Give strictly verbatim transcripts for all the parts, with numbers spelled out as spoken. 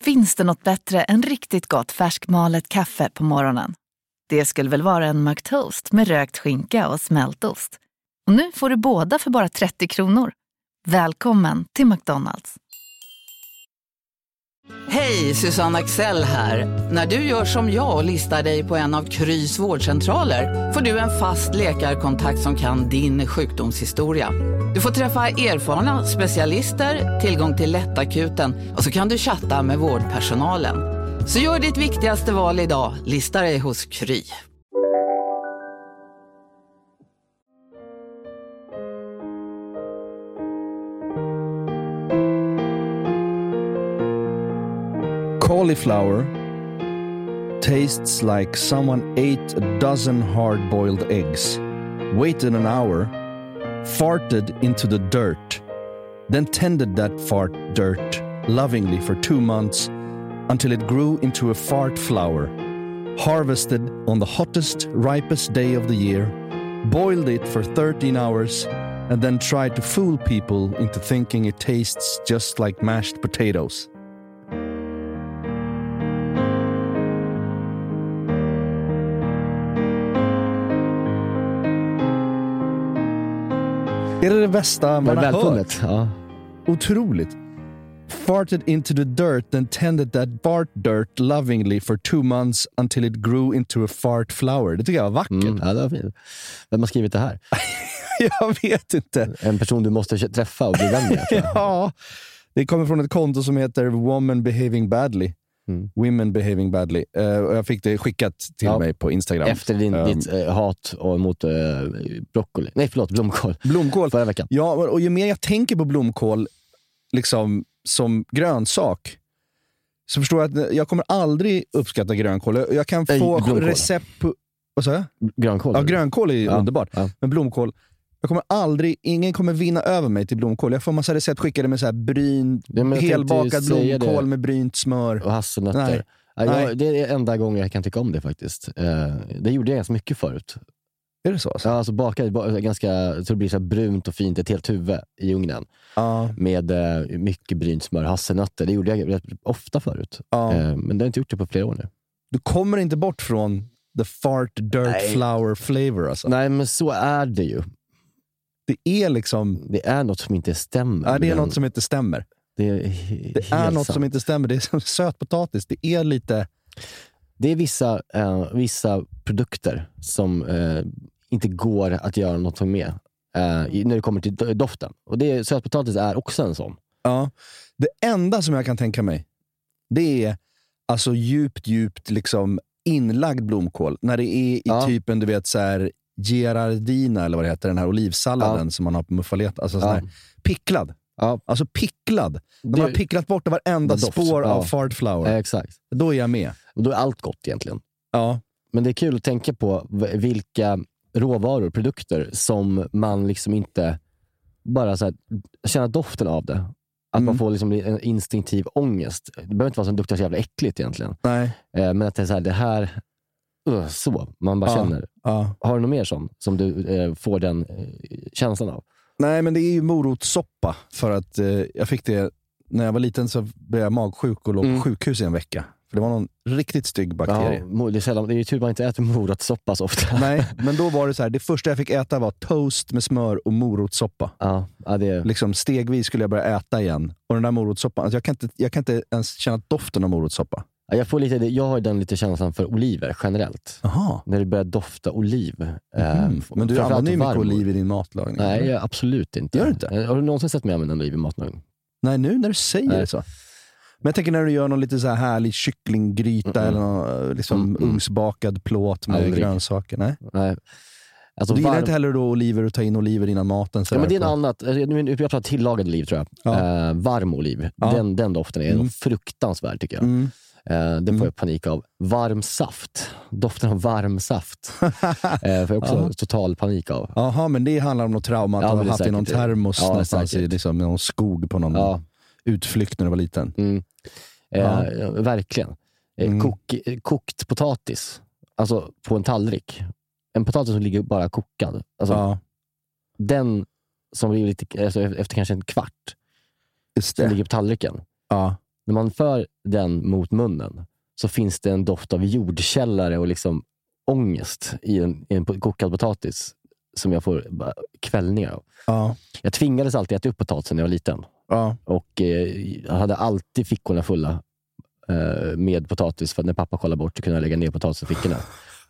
Finns det något bättre än riktigt gott färskmalet kaffe på morgonen? Det skulle väl vara en McToast med rökt skinka och smältost. Och nu får du båda för bara trettio kronor. Välkommen till McDonald's. Hej, Susanne Axel här. När du gör som jag och listar dig på en av Krys vårdcentraler får du en fast läkarkontakt som kan din sjukdomshistoria. Du får träffa erfarna specialister, tillgång till lättakuten och så kan du chatta med vårdpersonalen. Så gör ditt viktigaste val idag, lista dig hos Kry. Cauliflower tastes like someone ate a dozen hard-boiled eggs, waited an hour, farted into the dirt, then tended that fart dirt lovingly for two months until it grew into a fart flower, harvested on the hottest, ripest day of the year, boiled it for thirteen hours, and then tried to fool people into thinking it tastes just like mashed potatoes. Är det det bästa man har hört? Ja. Otroligt. Farted into the dirt and tended that fart dirt lovingly for two months until it grew into a fart flower. Det tycker jag var vackert. Mm, ja, det var fint. Vem har skrivit det här? Jag vet inte. En person du måste träffa och bli vän med. Ja, det kommer från ett konto som heter Woman Behaving Badly. Mm. Women Behaving Badly. Uh, och jag fick det skickat till ja. mig på Instagram. Efter din, um, ditt uh, hat och mot uh, broccoli. Nej, förlåt, blomkål. Blomkål. Förra veckan. Ja, och ju mer jag tänker på blomkål liksom som grönsak så förstår jag att jag kommer aldrig uppskatta grönkål. Jag kan få Nej, recept på... Vad sa jag? Grönkål. Ja, grönkål är ja. underbart. Ja. Men blomkål... Jag kommer aldrig, ingen kommer vinna över mig till blomkål. Jag får massa recept skickade med så här bryn, ja, helbakad blomkål med brynt smör. Och hasselnötter. Nej. Ja, jag, Nej. Det är enda gången jag kan tycka om det faktiskt. Uh, det gjorde jag ganska mycket förut. Är det så? Alltså? Ja, alltså bakade ganska, så det blir så här brunt och fint, ett helt huvud i ugnen. Uh. Med uh, mycket brynt smör, hasselnötter. Det gjorde jag rätt ofta förut. Uh. Uh, men det har inte gjort det på flera år nu. Du kommer inte bort från the fart dirt Nej. flour flavor alltså. Nej, men så är det ju. Det är liksom... Det är något som inte stämmer. Ja, det är något som inte stämmer. Det är, det är något sant. som inte stämmer. Det är som sötpotatis. Det är lite... Det är vissa, uh, vissa produkter som uh, inte går att göra något med uh, när det kommer till doften. Och det, sötpotatis är också en sån. Ja. Det enda som jag kan tänka mig, det är alltså djupt, djupt liksom inlagd blomkål. När det är i ja. typen, du vet, så här... Gerardina eller vad det heter, den här olivsalladen ja. som man har på muffalet, alltså sån här ja. picklad. Ja. Alltså picklad. De det, har picklat bort varenda spår ja. av fart flour. Ja, exakt. Då är jag med. Och då är allt gott egentligen. Ja. Men det är kul att tänka på vilka råvaror, produkter som man liksom inte bara så här, känner doften av det. Att mm. man får liksom en instinktiv ångest. Det behöver inte vara så duktigt så jävla äckligt egentligen. Nej. Eh, men att det är så här, det här uh, så, man bara ja. känner. Ja. Har du något mer som, som du eh, får den eh, känslan av? Nej, men det är ju morotssoppa. För att eh, jag fick det när jag var liten, så blev jag magsjuk och låg mm. på sjukhus i en vecka. För det var någon riktigt stygg bakterie. Ja, det är sällan, det är ju tur man inte äter morotssoppa så ofta. Nej, men då var det så här, det första jag fick äta var toast med smör och morotssoppa. Ja, ja, det är... Liksom stegvis skulle jag börja äta igen. Och den där morotssoppan, alltså jag, kan inte, jag kan inte ens känna doften av morotssoppa. Ja, jag, får lite, jag har den lite känslan för oliver generellt. Aha. När det börjar dofta oliv. Mm. Eh, men du använder ju mycket oliv i din matlagning. Nej, jag, absolut inte. Gör du inte? Har du någonsin sett mig använda oliv i matlagning? Nej, nu när du säger Nej. det så. Men jag tänker när du gör någon lite så här härlig kycklinggryta mm. eller någon liksom mm. ugnsbakad plåt med Aldrig. grönsaker. Nej. Nej. Alltså, du gillar varm... inte heller då oliver och ta in oliver innan maten? Ja, men det är en annat. Jag pratar tillagad oliv tror jag. Ja. Eh, varm oliv. Ja. Den, den doften är mm. fruktansvärd tycker jag. Mm. Eh, det får jag panik av. Varm saft. Doften av varm saft. eh, får jag också ja. total panik av. Jaha, men det handlar om något trauma. Att ja, du har haft i någon termos ja, någonstans i liksom, någon skog på någon ja. utflykt när du var liten. Mm. Eh, ja. Verkligen. Eh, mm. Kok, kokt potatis. Alltså på en tallrik. En potatis som ligger bara kokad. Alltså, ja. Den som blir lite, alltså, efter kanske en kvart. Just det. Som ligger på tallriken. Ja. när man för den mot munnen så finns det en doft av jordkällare och liksom ångest i en, i en kokad potatis som jag får bara kvällningar av. Ja. Jag tvingades alltid äta upp potatisen när jag var liten. Ja. Och eh, jag hade alltid fickorna fulla eh, med potatis, för att när pappa kollade bort så kunde jag lägga ner potatis i fickorna.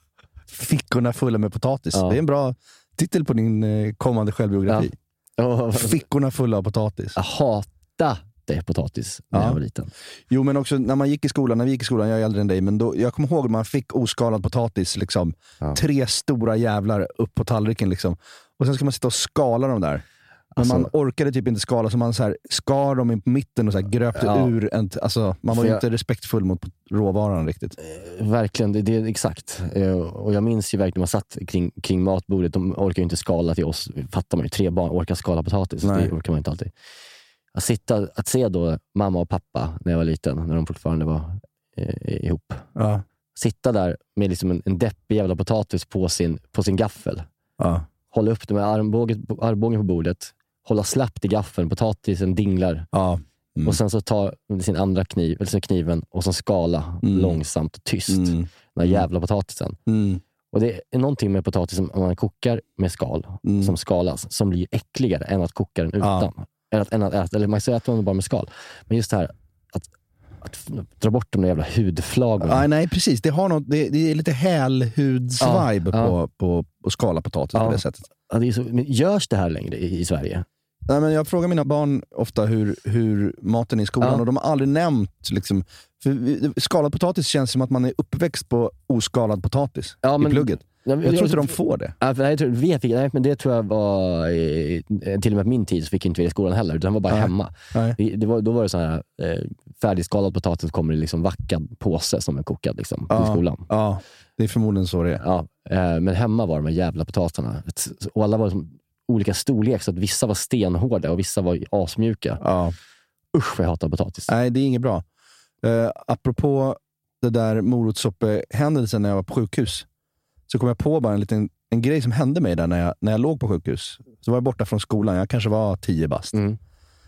Fickorna fulla med potatis. Ja. Det är en bra titel på din eh, kommande självbiografi. Ja. Fickorna fulla av potatis. Jag hatade potatis när Ja. jag var liten. Jo, men också när man gick i skolan, när vi gick i skolan, jag är äldre än dig, men då, jag kommer ihåg att man fick oskalad potatis, liksom, Ja. tre stora jävlar upp på tallriken liksom. Och sen ska man sitta och skala dem där. Men Alltså- man orkade typ inte skala, så man så här skar dem in på mitten och så här gröpte Ja. ur en, alltså, man var För ju jag- inte respektfull mot råvaran riktigt. Verkligen, det, det är exakt. Eh, Och jag minns ju verkligen, man satt kring, kring matbordet, de orkar ju inte skala till oss, fattar man ju, tre barn orkar skala potatis. Nej. Det orkar man inte alltid. Att, sitta, att se då mamma och pappa när jag var liten, när de fortfarande var eh, ihop. Ja. Sitta där med liksom en, en deppig jävla potatis på sin, på sin gaffel. Ja. Hålla upp det med armbågen, armbågen på bordet. Hålla slappt i gaffeln, potatisen dinglar. Ja. Mm. Och sen så ta sin andra kniv, eller sin kniven, och så skala Mm. långsamt och tyst. Mm. Den här jävla potatisen. Mm. Och det är någonting med potatisen, om man kokar med skal, Mm. som skalas, som blir äckligare än att koka den utan. Ja. Eller, att, än att äta, eller man ska äta den bara med skal. Men just det här, att, att dra bort de där jävla hudflagorna. Ja, nej, precis. Det, har något, det, det är lite hälhudsvibe Ja, ja. på, på, på skala potatis Ja. på det sättet. Ja, det är så, men görs det här längre i, i Sverige? Nej, men jag frågar mina barn ofta hur, hur maten är i skolan, Ja. och de har aldrig nämnt liksom, för vi- skalad potatis känns som att man är uppväxt på oskalad potatis Ja, men- i plugget. Jag, Jag tror inte de får det. Ja, för jag tror, vi fick, nej, men det tror jag var i, till och med min tid så fick inte vi det i skolan heller, utan den var bara Nej. hemma. Nej. Vi, det var, då var det så här eh, färdigskalad potatis, så kommer det liksom vackad påse som är kokad liksom, Ja. i skolan. Ja, det är förmodligen så det är. Ja, eh, men hemma var de här jävla potatisarna. Ett- Och alla var som olika storlek, så att vissa var stenhårda och vissa var asmjuka. Ja. Usch, vad jag hatar potatis. Nej, det är inget bra. Uh, apropå det där morotsoppe-händelsen när jag var på sjukhus, så kom jag på bara en liten en grej som hände mig där när jag, när jag låg på sjukhus. Så var jag borta från skolan, jag kanske var tio bast. Mm.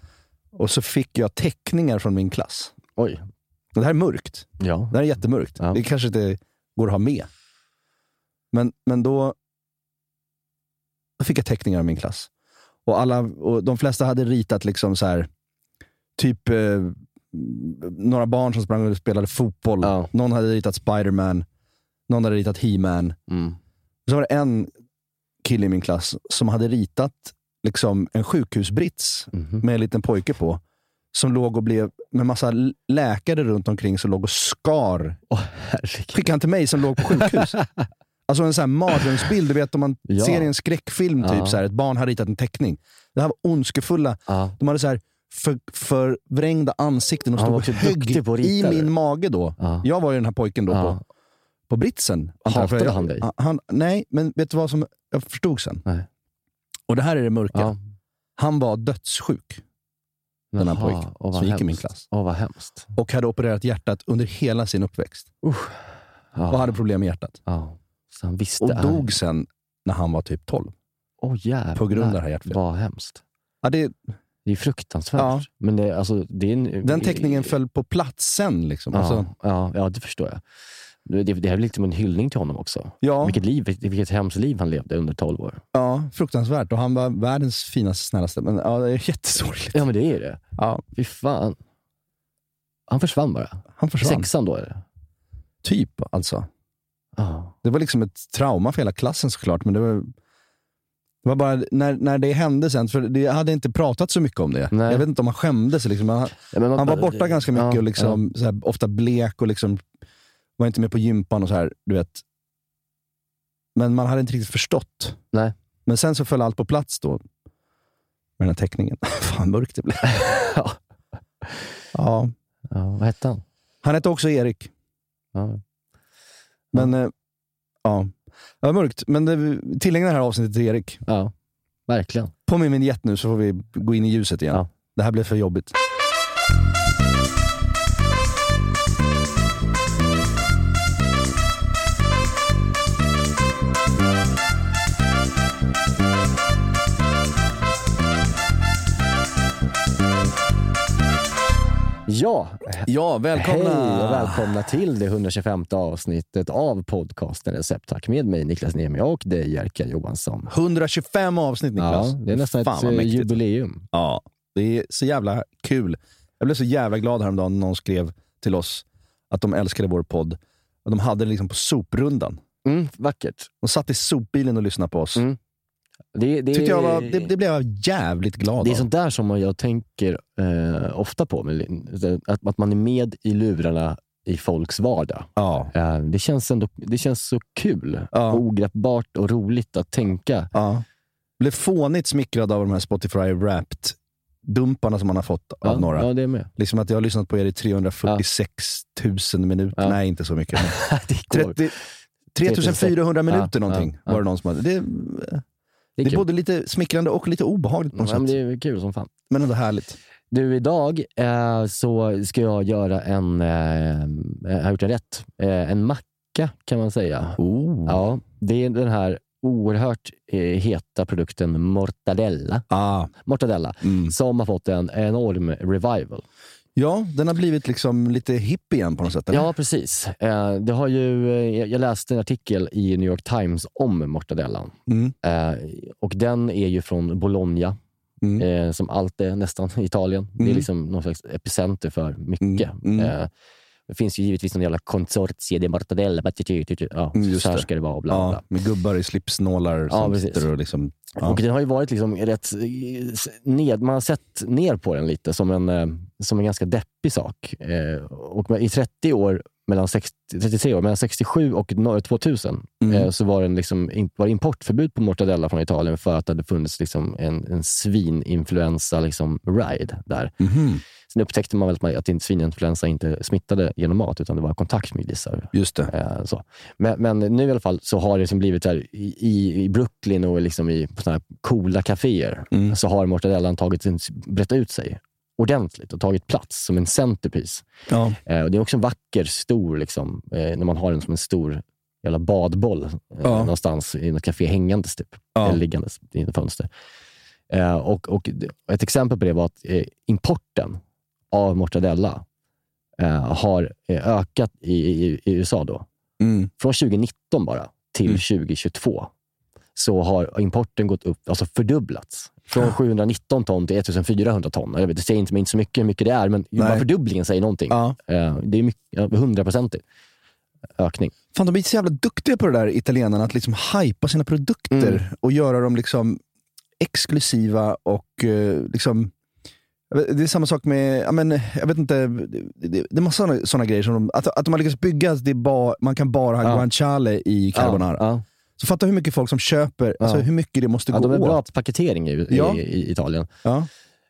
Och så fick jag teckningar från min klass. Oj. Och det här är mörkt. Ja. Det här är jättemörkt. Ja. Det kanske inte går att ha med. Men, men då, då fick jag teckningar av min klass. Och, alla, och de flesta hade ritat liksom så här, typ eh, några barn som sprang och spelade fotboll. Ja. Någon hade ritat Spider-Man. Någon hade ritat He-Man. Mm. Så var det en kille i min klass som hade ritat liksom en sjukhusbrits Mhm. med en liten pojke på, som låg och blev med massa läkare runt omkring som låg och skar. Åh, herregud. Skickade han till mig som låg på sjukhus. Alltså en sån här mardrömsbild, du vet om man Ja. ser i en skräckfilm typ Ja. så här, ett barn har ritat en teckning. Det här var ondskefulla. Ja. De hade så här för, förvrängda ansikten och Han stod var och också duktig på att högg i rita det. min mage då. Ja. Jag var ju den här pojken då Ja. på, på britsen. antar jag, för Hatade jag- han dig? Han, nej, men vet du vad som jag förstod sen? Nej. Och det här är det mörka. Ja. Han var dödssjuk, den här Jaha, pojken åh, vad som gick i min hemskt. klass. Åh, vad hemskt. Och hade opererat hjärtat under hela sin uppväxt. Ja. Och hade problem med hjärtat. Ja. Så han visste. Och han- dog sen när han var typ tolv. Åh, jävlar. på grund av det här hjärtfelet. Vad hemskt. Ja, det, Det är fruktansvärt. Ja. Men det, alltså, det är en, den teckningen föll på plats sen. Liksom. Ja, Alltså, ja, ja, det förstår jag. Det, det är väl lite som en hyllning till honom också. ja, Vilket liv, vilket hemskt liv han levde under tolv år. ja, fruktansvärt. Och han var världens finaste, snällaste. Men ja, det är jättesorgligt. Ja, men det är det. Ja, Fy fan. Han försvann bara. han försvann. Sexan då är det. Typ, alltså. Ja. Det var liksom ett trauma för hela klassen såklart. Men det var, det var bara när, när det hände sen. För det hade inte pratat så mycket om det. Nej. Jag vet inte om han skämdes. Liksom. Han, Ja, men man- han var borta ganska mycket Ja, och liksom, så här, ofta blek och liksom, var inte med på gympan och så här, du vet. Men man hade inte riktigt förstått. Nej. Men sen så föll allt på plats då. Med den här teckningen. Fan mörkt det blev. Ja. Ja. Ja, vad hette han? Han hette också Erik. Ja. Men eh, ja. Det var mörkt. Men det, tillägna det här avsnittet till Erik. Ja, verkligen. På min vignett nu så får vi gå in i ljuset igen. Ja. Det här blev för jobbigt. Ja, Ja, välkomna! hej och välkomna till det hundratjugofemte avsnittet av podcasten Recepttack med mig Niklas Niemi och dig Jerka Johansson. hundratjugofem avsnitt, Niklas. Ja, det är nästan Fan, ett vad mäktigt. jubileum. Ja, det är så jävla kul. Jag blev så jävla glad häromdagen när någon skrev till oss att de älskade vår podd. Och de hade det liksom på soprundan. Mm, vackert. De satt i sopbilen och lyssnade på oss. Mm. Det, det, Tyckte jag var, det, det blev jag jävligt glad det är av. sånt där som jag tänker eh, ofta på. Med, att, att man är med i lurarna i folks vardag. Ja. Eh, det, känns ändå, det känns så kul. Ja. Ogreppbart och roligt att tänka. Ja. Blev fånigt smickrad av de här Spotify Wrapped dumparna som man har fått av Ja, några. ja, det är med. Liksom att jag har lyssnat på er i trehundrafyrtiosex tusen minuter. Ja. Nej, inte så mycket. det går. trettio, tre tusen fyrahundra minuter Ja, någonting ja, var det ja. någon som hade. Det, Det är, det är kul. både lite smickrande och lite obehagligt på något Ja, men sätt. det är kul som fan. Men ändå härligt. Du, idag eh, så ska jag göra en, eh, jag har gjort en rätt, eh, en macka kan man säga. Oh. Ja, det är den här oerhört eh, heta produkten mortadella. Ah. Mortadella, Mm. som har fått en enorm revival. Ja, den har blivit liksom lite hipp igen på något sätt. Eller? Ja, precis. Eh, det har ju, eh, jag läste en artikel i New York Times om mortadellan. Mm. Eh, och den är ju från Bologna. Mm. Eh, som allt är nästan i Italien. Det är Mm. liksom någon slags epicenter för mycket. Mm. Mm. Eh, det finns ju givetvis en jävla consortie de mortadella. Ja, Mm, just så här det. ska det vara och bla bla. Ja, med gubbar i slipsnålar Ja, som precis. sitter och liksom... Ja. Och den har ju varit liksom rätt ned, man har sett ner på den lite som en, eh, som en ganska deppig sak. Eh, och i trettio år, mellan sextio, trettiotre år, mellan sextiosju och tvåtusen Mm. eh, så var det liksom, in, var importförbud på mortadella från Italien för att det hade funnits liksom en, en svininfluensa liksom ride där. Mhm. Sen upptäckte man väl att inte svininfluensa inte smittade genom mat utan det var kontakt med grisar. Just det. Eh, så. Men, men nu i alla fall så har det liksom blivit här i, i, i Brooklyn och liksom i på såna här coola kaféer Mm. så har mortadellan tagit sin, brett ut sig ordentligt och tagit plats som en centerpiece. Ja. Eh, och det är också en vacker, stor liksom, eh, när man har den som en stor jävla badboll eh, Ja. någonstans i något café hängandes typ, Ja. eller liggandes i ett fönster. Eh, och, och ett exempel på det var att eh, importen av mortadella eh, har eh, ökat i, i, i U S A då. Mm. Från tjugonitton bara till Mm. tjugohundratjugotvå så har importen gått upp, alltså fördubblats. Från sjuhundranitton ton till ettusenfyrahundra ton. Jag vet, det säger inte, inte så mycket hur mycket det är, men Nej. bara fördubblingen säger någonting. Ja. Eh, det är mycket, ja, hundra procent ökning. Fan, de är så jävla duktiga på det där, italienarna, att liksom hypa sina produkter Mm. och göra dem liksom exklusiva och eh, liksom... Det är samma sak med, jag, men, jag vet inte, det, det, det är massa sådana grejer som de, att, att de har lyckats bygga, att det är bara, man kan bara ha Ja. guanciale i carbonara. Ja, ja. Så fatta hur mycket folk som köper, Ja. alltså hur mycket det måste Ja, gå de är bra åt. på paketering i, i, Ja. i Italien. Ja.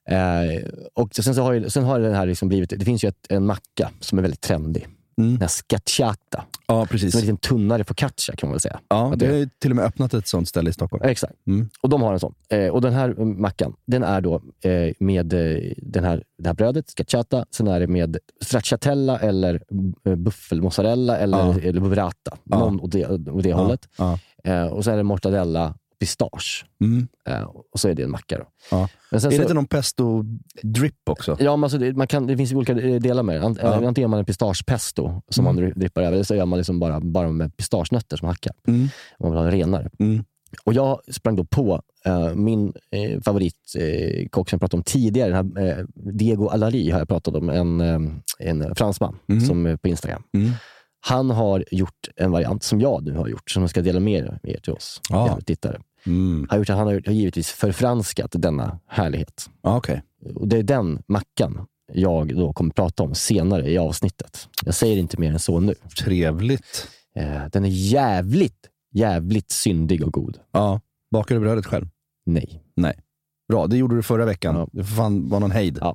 Eh, och sen så har, ju, sen har den här liksom blivit, det finns ju ett, en macka som är väldigt trendig. Mm. Den här scacciata. Ja, precis. Som är en liten tunnare focaccia kan man väl säga. Ja, Att det det- har ju till och med öppnat ett sånt ställe i Stockholm. Exakt. Mm. Och de har en sån. Eh, och den här mackan, den är då eh, med eh, den här, det här brödet, scacciata. Sen är det med stracciatella eller eh, buffelmozzarella eller, Ja. eller burrata. Ja. Någon åt det, åt det Ja. hållet. Ja. Eh, och sen är det mortadella och pistage. Mm. Eh, och så är det en macka då. Ja. Men sen Är det så, inte någon pesto drip också? ja, men alltså det, man kan, det finns ju olika delar med det. Ant, Ja. Antingen gör man en pistagepesto som Mm. man drippar över, eller så gör man liksom bara, bara med pistagenötter som hackar. Mm. Om man vill ha en renare. Mm. Och jag sprang då på eh, min eh, favoritkock eh, kock som jag pratade om tidigare. Den här, eh, Diego Allari har jag pratat om. En, eh, en fransman Mm. som är på Instagram. Mm. Han har gjort en variant som jag nu har gjort. Som jag ska dela med er till oss Ja. ja. tittare. Mm. Han har, gjort, han har givetvis förfranskat denna härlighet. Ja, okej. Och det är den mackan jag då kommer prata om senare i avsnittet. Jag säger inte mer än så nu. Trevligt. Eh, den är jävligt, jävligt syndig och god. Ja. Bakar du brödet själv? Nej. Nej. Bra, det gjorde du förra veckan. Ja. Det får fan vara någon hejd. Ja.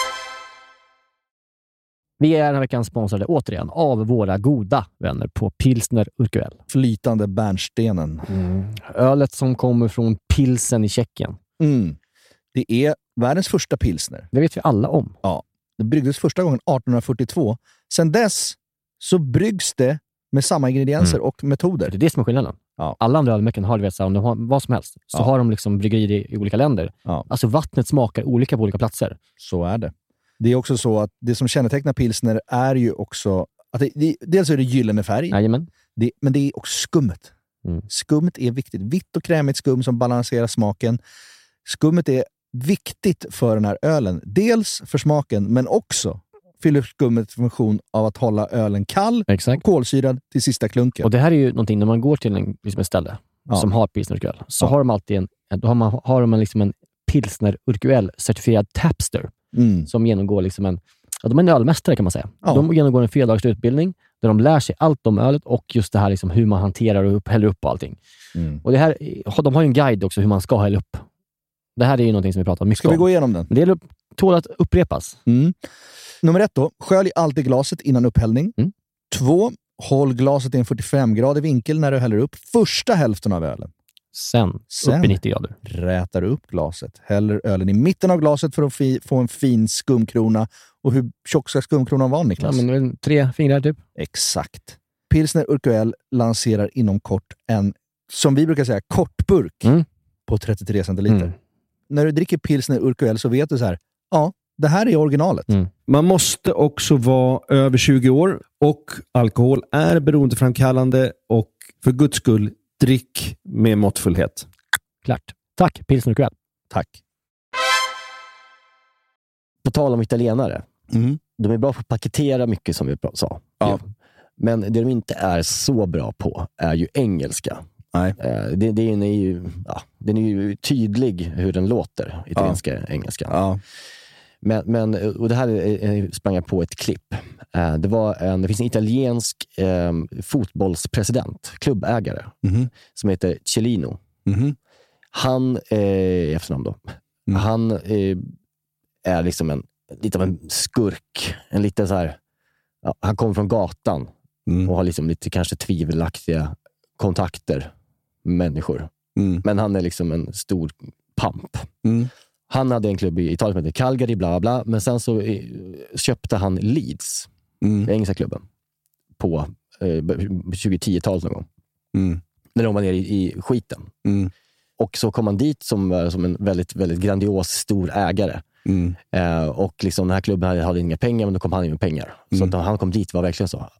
Vi är den här veckan sponsrade återigen av våra goda vänner på Pilsner Urquell. Flytande bärnstenen. Mm. Ölet som kommer från Pilsen i Tjeckien. Mm. Det är världens första pilsner. Det vet vi alla om. Ja. Det bryggdes första gången arton fyrtiotvå. Sen dess så bryggs det med samma ingredienser Mm. och metoder. Det är det som är skillnaden. Ja. Alla andra ölmärken har, du vet, så här, om de har vad som helst, så Ja. har de liksom bryggerier i olika länder. Ja. Alltså vattnet smakar olika på olika platser. Så är det. Det är också så att det som kännetecknar pilsner är ju också att det, det, dels är det gyllene färg. Jajamän. Det, men det är också skummet. Mm. Skummet är viktigt. Vitt och krämigt skum som balanserar smaken. Skummet är viktigt för den här ölen. Dels för smaken, men också fyller skummet funktion av att hålla ölen kall. Exakt. Och kolsyrad till sista klunken. Och det här är ju någonting, när man går till en, liksom ett ställe ja. som har pilsnerurquell, så ja. har de alltid en, då har man, har de liksom en pilsnerurquell certifierad tapster mm. som genomgår liksom en, ja, de är en ölmästare kan man säga. Ja. De genomgår en fyra dagars utbildning där de lär sig allt om ölet och just det här liksom hur man hanterar och upp, häller upp och allting. Mm. Och det här, de har ju en guide också hur man ska hälla upp. Det här är ju någonting som vi pratar mycket om. Ska vi gå igenom den? Men det är tål att upprepas. Mm. Nummer ett då, skölj alltid glaset innan upphällning. Mm. Två, håll glaset i en fyrtiofem grader vinkel när du häller upp första hälften av ölen. Sen, Sen upp i nittio grader. Rätar upp glaset. Häller ölen i mitten av glaset för att fi- få en fin skumkrona. Och hur tjock ska skumkronan vara, Niklas? Ja, men tre fingrar typ. Exakt. Pilsner Urquell lanserar inom kort en, som vi brukar säga, kortburk mm. på trettiotre centiliter. Mm. När du dricker Pilsner Urquell så vet du så här, ja, det här är originalet. Mm. Man måste också vara över tjugo år och alkohol är beroendeframkallande och för guds skull, drick med måttfullhet. Klart. Tack, Pilsner Urquell. Tack. På tal om italienare. Mm. De är bra på att paketera mycket som vi sa. Ja. Men det de inte är så bra på är ju engelska. Nej. Det, det är ju, ja, den är ju tydlig hur den låter, italienska ja. engelska. Ja. Men, men, och det här sprang jag på ett klipp. Det, var en, det finns en italiensk eh, fotbollspresident, klubbägare, mm-hmm. som heter Cellino. Mm-hmm. Han, eh, efternamn då, mm. han eh, är liksom en, lite av en skurk. En lite så här, ja, han kommer från gatan mm. och har liksom lite kanske tvivelaktiga kontakter med människor. Mm. Men han är liksom en stor pamp. Mm. Han hade en klubb i Italien som heter Calgary, bla bla, men sen så eh, köpte han Leeds, mm. den engelska klubben, på eh, tjugo-tio-talet någon gång. Mm. När de var nere i, i skiten. Mm. Och så kom han dit som, som en väldigt, väldigt grandios stor ägare. Mm. Eh, och liksom den här klubben hade, hade inga pengar, men då kom han in med pengar. Mm. Så att han kom dit var verkligen så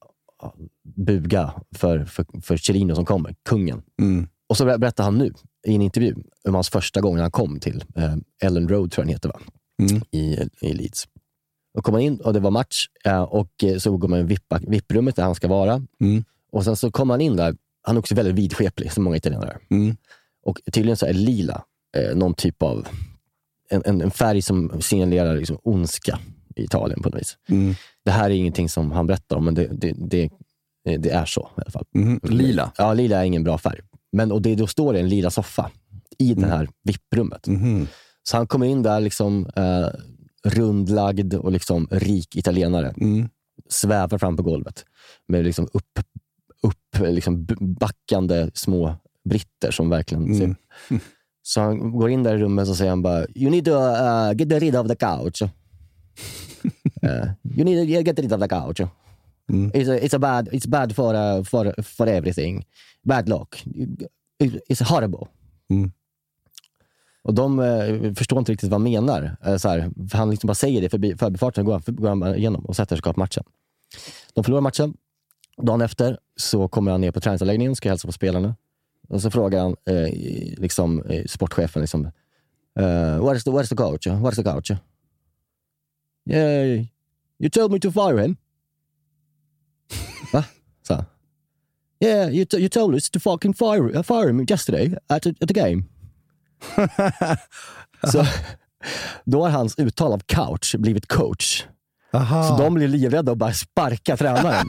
buga för, för, för Cellino som kommer, kungen. Mm. Och så berättade han nu i en intervju om hans första gång när han kom till eh, Ellen Road, tror jag den heter, va? Mm. I, i Leeds. Och kom han in och det var match eh, och så går man i vipprummet där han ska vara. Mm. Och sen så kom han in där, han är också väldigt vidskeplig som många italienare. Mm. Och tydligen så är lila eh, någon typ av en, en, en färg som signalerar liksom ondska i Italien på något vis. Mm. Det här är ingenting som han berättar om, men det, det, det, det är så i alla fall. Mm. Lila? Ja, lila är ingen bra färg. Men och det, då står det en lila soffa i mm. det här vipprummet. Mm. Så han kommer in där liksom eh, rundlagd och liksom rik italienare. Mm. Svävar fram på golvet med liksom upp, upp liksom backande små britter som verkligen mm. ser. Mm. Så han går in där i rummet och säger han bara, you need to uh, get rid of the couch. uh, you need to get rid of the couch. Mm. It's, a, it's, a bad, it's bad for, uh, for, for everything. Bad luck. It's horrible. Mm. Och de uh, förstår inte riktigt vad han menar. Uh, så här, han liksom bara säger det förbi, förbifarten, går han, går han igenom och sätter sig på matchen. De förlorar matchen. Dagen efter så kommer han ner på träningsanläggningen och ska hälsa på spelarna. Och så frågar han eh, liksom, eh, sportchefen liksom, uh, where's, the, where's the coach? Where's the coach? Yeah, you told me to fire him. Va? Så. Yeah, you, t- you told us to fucking fire, uh, fire him yesterday at, a, at the game. Så då har hans uttal av couch blivit coach. Aha. Så de blir livrädda och bara sparka tränaren.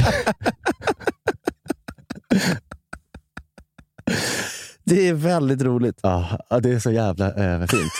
Det är väldigt roligt. Ja, det är så jävla äh, fint.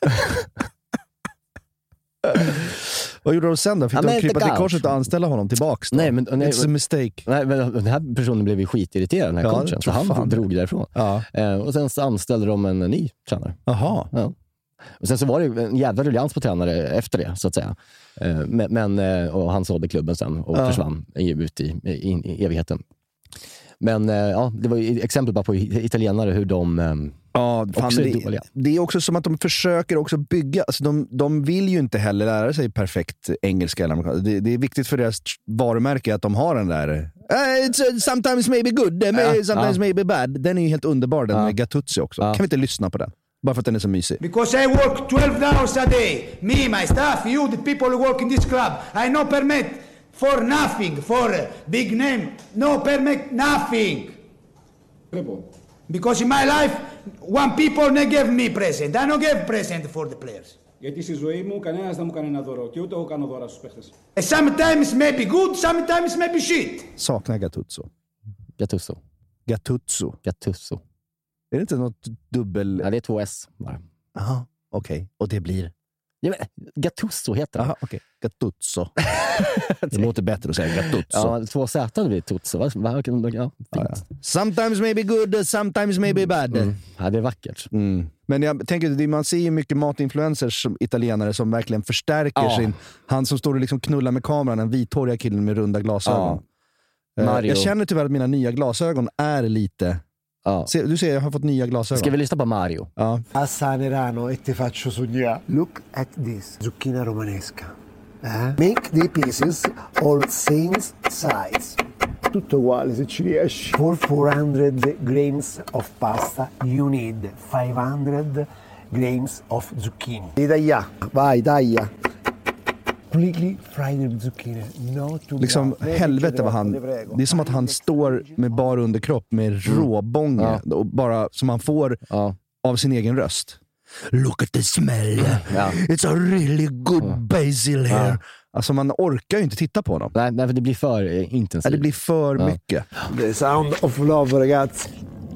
Vad gjorde de sen då? Fick ja, de krypa till korset och anställa honom tillbaks då? Nej, men, nej, It's a mistake. Nej, men den här personen blev ju skitirriterad, den här ja, coachen. Så han fan. drog därifrån. Ja. Eh, och sen så anställde de en ny tränare. Jaha. Ja. Och sen så var det en jävla ruljans på tränare efter det, så att säga. Eh, men, och han sålde klubben sen och ja. försvann ut i, i, i evigheten. Men eh, ja, det var ju exempel bara på italienare hur de eh, Ja, fan, också är det, dåliga. det är också som att de försöker också bygga, alltså de, de vill ju inte heller lära sig perfekt engelska eller amerikanska. Det, det är viktigt för deras varumärke att de har den där uh, it's, uh, sometimes maybe good, uh, Ja, sometimes ja. maybe bad. Den är ju helt underbar, den Ja. med Gattuso också. Ja. Kan vi inte lyssna på den? Bara för att den är så mysig. Because I work twelve hours a day. Me, my staff, you, the people who work in this club. I no permit for nothing, for a big name. No permit, nothing. Because in my life, one people they give me present. I don't give present for the players. Γιατί στη ζωή μου κανένας δεν μου κάνει ένα δώρο και ούτε εγώ κάνω δώρα στους παίχτες. Sometimes maybe good, sometimes maybe shit. Saknar Gattuso. Gattuso. Gattuso. Gattuso. Är det inte något dubbel... Ja, det är två S bara. Aha, okej. Okay. Och det blir... Ja, men, Gattuso heter det. Aha, okej. Okay. Gattuso. Det låter bättre att säga Gattuso. Ja, två Z blir Tutso. Va? Va? Ja, fint. Ja, ja. Sometimes maybe good, sometimes maybe bad. Mm. Ja, det är vackert. Mm. Men jag tänker, man ser ju mycket matinfluencers som italienare som verkligen förstärker Ja. sin... Han som står och liksom knullar med kameran, en vithåriga killen med runda glasögon. Ja. Eh, Mario. Jag känner tyvärr att mina nya glasögon är lite... Ja. Se, du ser, jag har fått nya glasögon. Ska vi lyssna på Mario? Ja. Assanerano e ti faccio sognare. Look at this, zucchina romanesca. Eh? Make the pieces all same size. Tutto uguale se ci riesci. For four hundred grams of pasta you need five hundred grams of zucchini. Devi tagliare. Vai, taglia. Completely fried zucchini. No to Liksom, helvete vad han... Det är som att han står med bar underkropp med råbånge. Ja. Och bara som han får Ja. av sin egen röst. Look at the smell. Ja. It's a really good Ja. basil here. Ja. Alltså man orkar ju inte titta på honom. Nej, nej, för det blir för eh, intensivt. Nej, det blir för Ja. mycket. The sound of love, ragazzi.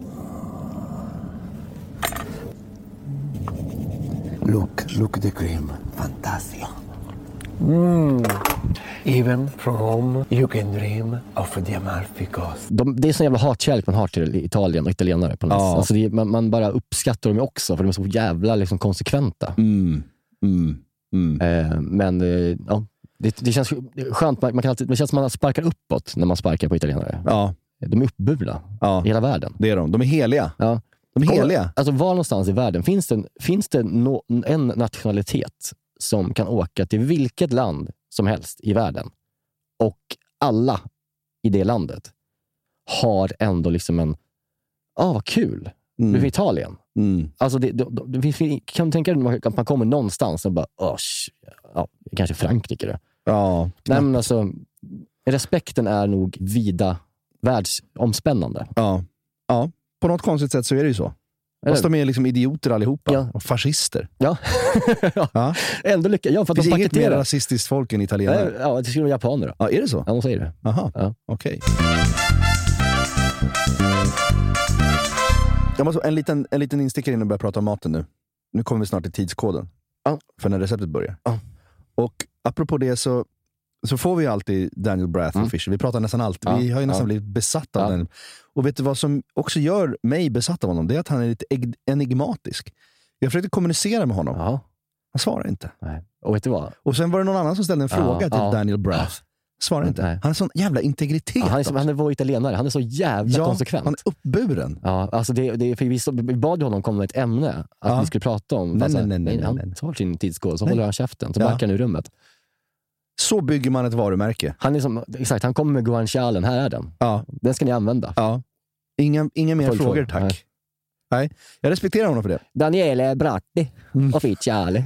Look, look at the cream. Fantastico. Mm. Even from home you can dream of the Amalfi Coast. De, det är sån jävla hatkärlek man har till Italien och italienare på något Ja. sätt. Alltså det, man, man bara uppskattar dem ju också för de är så jävla liksom, konsekventa. Mm. Mm. Mm. Eh, men eh, ja, det, det känns skönt. Man, man kan alltid, det känns som att man sparkar uppåt när man sparkar på italienare. Ja. De är uppburna Ja. i hela världen. Det är de. De är heliga. Ja. De är heliga. Alltså var någonstans i världen finns det, finns det no, en nationalitet som kan åka till vilket land som helst i världen och alla i det landet har ändå liksom en ah vad kul, Mm. du är i Italien. Mm. Alltså det, det, det finns, kan du tänka dig att man kommer någonstans och bara oh, ja, kanske Frankrike det. Ja. Nej, men alltså, respekten är nog vida världsomspännande. Ja. Ja. På något konstigt sätt så är det ju så. Fast de är liksom idioter allihopa. Ja. Och fascister. Ja. Ja. Ändå lyckas. Ja, för Det att de finns inget mer paketerar. rasistiskt folk än italienare. Ja, det skulle vara japaner då. Ja, är det så? Ja, de säger det. Aha, Ja. okej. Jag måste, en, liten, en liten instickare in och börja prata om maten nu. Nu kommer vi snart till tidskoden. Ja. För när receptet börjar. Ja. Och apropå det så, så får vi ju alltid Daniel Brath Mm. och Fischer. Vi pratar nästan alltid. Ja. Vi har ju nästan Ja. blivit besatta av Ja. den. Och vet du vad som också gör mig besatt av honom? Det är att han är lite eg- enigmatisk. Jag försökte kommunicera med honom. Ja. Han svarar inte. Nej. Och vet du vad? Och sen var det någon annan som ställde en Ja, fråga till ja. Daniel Brath. Svarar inte. Nej. Han har sån jävla integritet. Ja, han, är, också. som- han är vår italienare. Han är så jävla ja, konsekvent. han är uppburen. Ja, alltså det, det, för vi, så, vi bad ju honom komma med ett ämne att Ja. vi skulle prata om. Nej, Fast nej, han- nej, nej, han nej. tar sin tidskod, så Nej. håller han käften. Så Ja. backar han ur rummet. Så bygger man ett varumärke. Han är som, exakt, han kommer med guancialen. Här är den. Ja, Den ska ni använda. ja. Inga, inga mer Full frågor, fråga. tack. Nej. Nej. Jag respekterar honom för det. Daniele Bratti Mm. Officiale.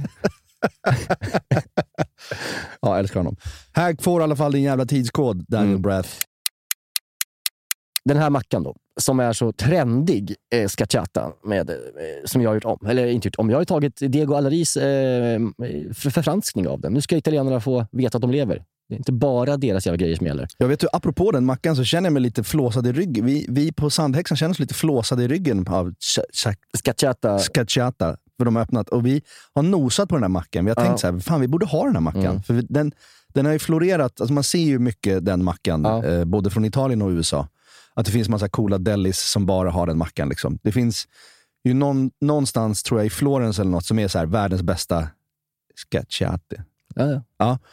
Ja, jag älskar honom. Här får i alla fall din jävla tidskod, Daniel Mm. Brath. Den här mackan då, som är så trendig, eh, scacciata, med, eh, som jag har gjort om. Eller inte gjort om. Jag har ju tagit Diego Allaris eh, för, förfranskning av den. Nu ska italienarna få veta att de lever. Det är inte bara deras jävla grejer som gäller. Jag vet ju, apropå den mackan så känner jag mig lite flåsad i ryggen. Vi, vi på Sandhäxan känner oss lite flåsade i ryggen av ch- ch- Scacciata. scacciata. För de har öppnat. Och vi har nosat på den här mackan. Vi har Ja. tänkt så här, fan vi borde ha den här mackan. Mm. För vi- den, den har ju florerat, alltså man ser ju mycket den mackan. Ja. Eh, både från Italien och U S A. Att det finns massa coola delis som bara har den mackan. Liksom. Det finns ju någon, någonstans, tror jag, i Florens eller något som är så här, världens bästa scacciate. Ja, ja. Ja.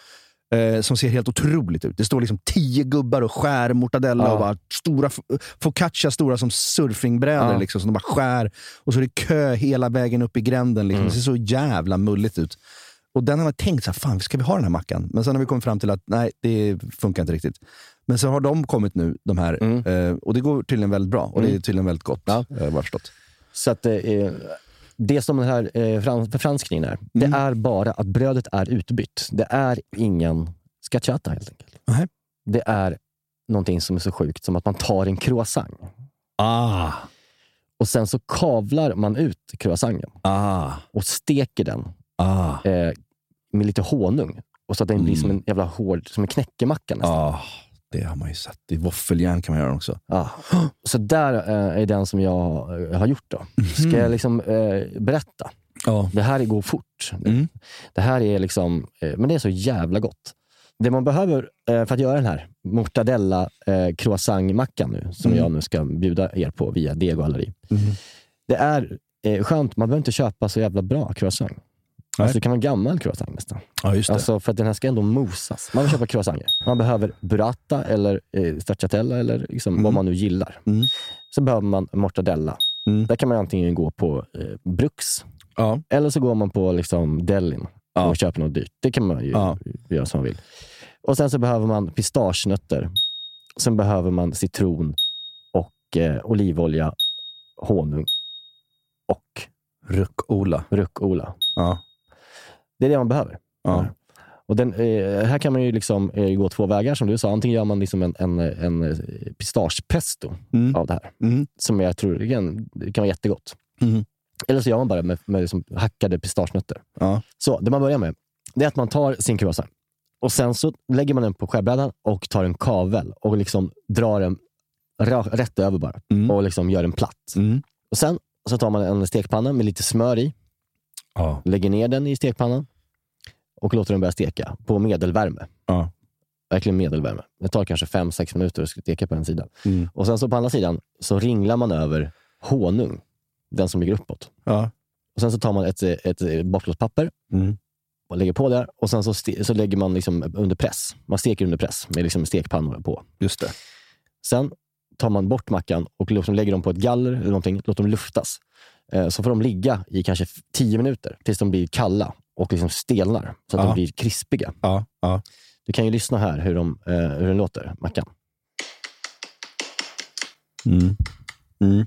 Eh, som ser helt otroligt ut. Det står liksom tio gubbar och skär mortadella ja. och bara stora focaccia stora som surfingbrädor ja. liksom, som de bara skär. Och så är det kö hela vägen upp i gränden. Liksom. Mm. Det ser så jävla mulligt ut. Och den har man tänkt så här, fan, ska vi ha den här mackan? Men sen har vi kommit fram till att nej, det funkar inte riktigt. Men så har de kommit nu, de här. Mm. Eh, och det går tydligen väldigt bra. Och mm. det är tydligen väldigt gott. Ja. Jag har förstått. Så att eh, det som den här eh, frans- förfranskningen är, mm. det är bara att brödet är utbytt. Det är ingen scacciata helt enkelt. Mm. Det är någonting som är så sjukt som att man tar en croissant. Ah. Och sen så kavlar man ut croissanten. Ah. Och steker den. Ah. Eh, med lite honung. Och så att den mm. blir som en jävla hård, som en knäckemacka nästan. Ah. Det har man ju sett. I våffeljärn kan man göra också. Ja. Så där eh, är den som jag eh, har gjort då. Ska jag liksom eh, berätta? Ja. Det här går fort. Mm. Det här är liksom, eh, men det är så jävla gott. Det man behöver eh, för att göra den här mortadella eh, croissantmackan nu, som mm. jag nu ska bjuda er på via Diego Galleri. Mm. Det är eh, skönt, man behöver inte köpa så jävla bra croissant. Alltså det kan vara en gammal croissant nästan. Ja, just det. Alltså för att den här ska ändå mosas. Man vill köpa croissanter. Man behöver burrata eller eh, stracciatella eller liksom mm. vad man nu gillar. Mm. Så behöver man mortadella. Mm. Där kan man antingen gå på eh, Brux. Ja. Eller så går man på liksom Delin ja. och köper något dyrt. Det kan man ju ja. göra som man vill. Och sen så behöver man pistagenötter. Sen behöver man citron och eh, olivolja, honung och rucola. Rucola. Ja. Det är det man behöver. Ja. Och den, eh, här kan man ju liksom eh, gå två vägar som du sa. Antingen gör man liksom en, en, en pistagepesto mm. av det här. Mm. Som jag tror igen, det kan vara jättegott. Mm. Eller så gör man bara med, med liksom hackade pistagenötter. Ja. Så det man börjar med, det är att man tar sin croissant. Och sen så lägger man den på skärbrädan och tar en kavel. Och liksom drar den ra- rätt över bara. Mm. Och liksom gör den platt. Mm. Och sen så tar man en stekpanna med lite smör i. Ja. Lägger ner den i stekpannan och låter den börja steka på medelvärme. Ja. Verkligen medelvärme. Det tar kanske fem sex minuter att steka på en sida. Mm. Och sen så på andra sidan så ringlar man över honung, den som ligger uppåt. Ja. Och sen så tar man ett, ett bortplåtspapper mm. och lägger på där. Och sen så, ste- så lägger man liksom under press. Man steker under press med liksom stekpannor på. Just det. Sen tar man bort mackan och liksom lägger dem på ett galler eller någonting. Låter dem luftas. Så får de ligga i kanske tio minuter tills de blir kalla och liksom stelnar så att ja. de blir krispiga. Ja, ja. Du kan ju lyssna här hur, de, eh, hur den låter, mackan. Mm. Mm.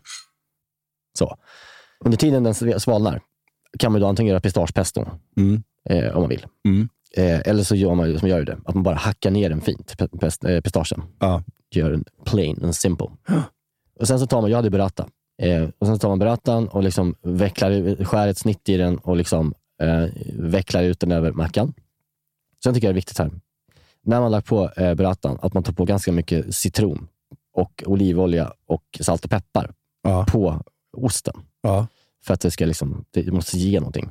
Så. Under tiden den svalnar kan man då antingen göra pistagepesto mm. eh, om man vill. Mm. Eh, eller så gör man som gör det, att man bara hackar ner den fint, pest, eh, pistagen. Ja. Gör den plain and simple. Ja. Och sen så tar man, jag hade burrata. Eh, och sen tar man burratan och liksom vecklar, skär ett snitt i den och liksom eh, vecklar ut den över mackan. Sen tycker jag det är viktigt här. När man lagt på eh, burratan, att man tar på ganska mycket citron och olivolja och salt och peppar ja. på osten. Ja. För att det ska liksom, det måste ge någonting.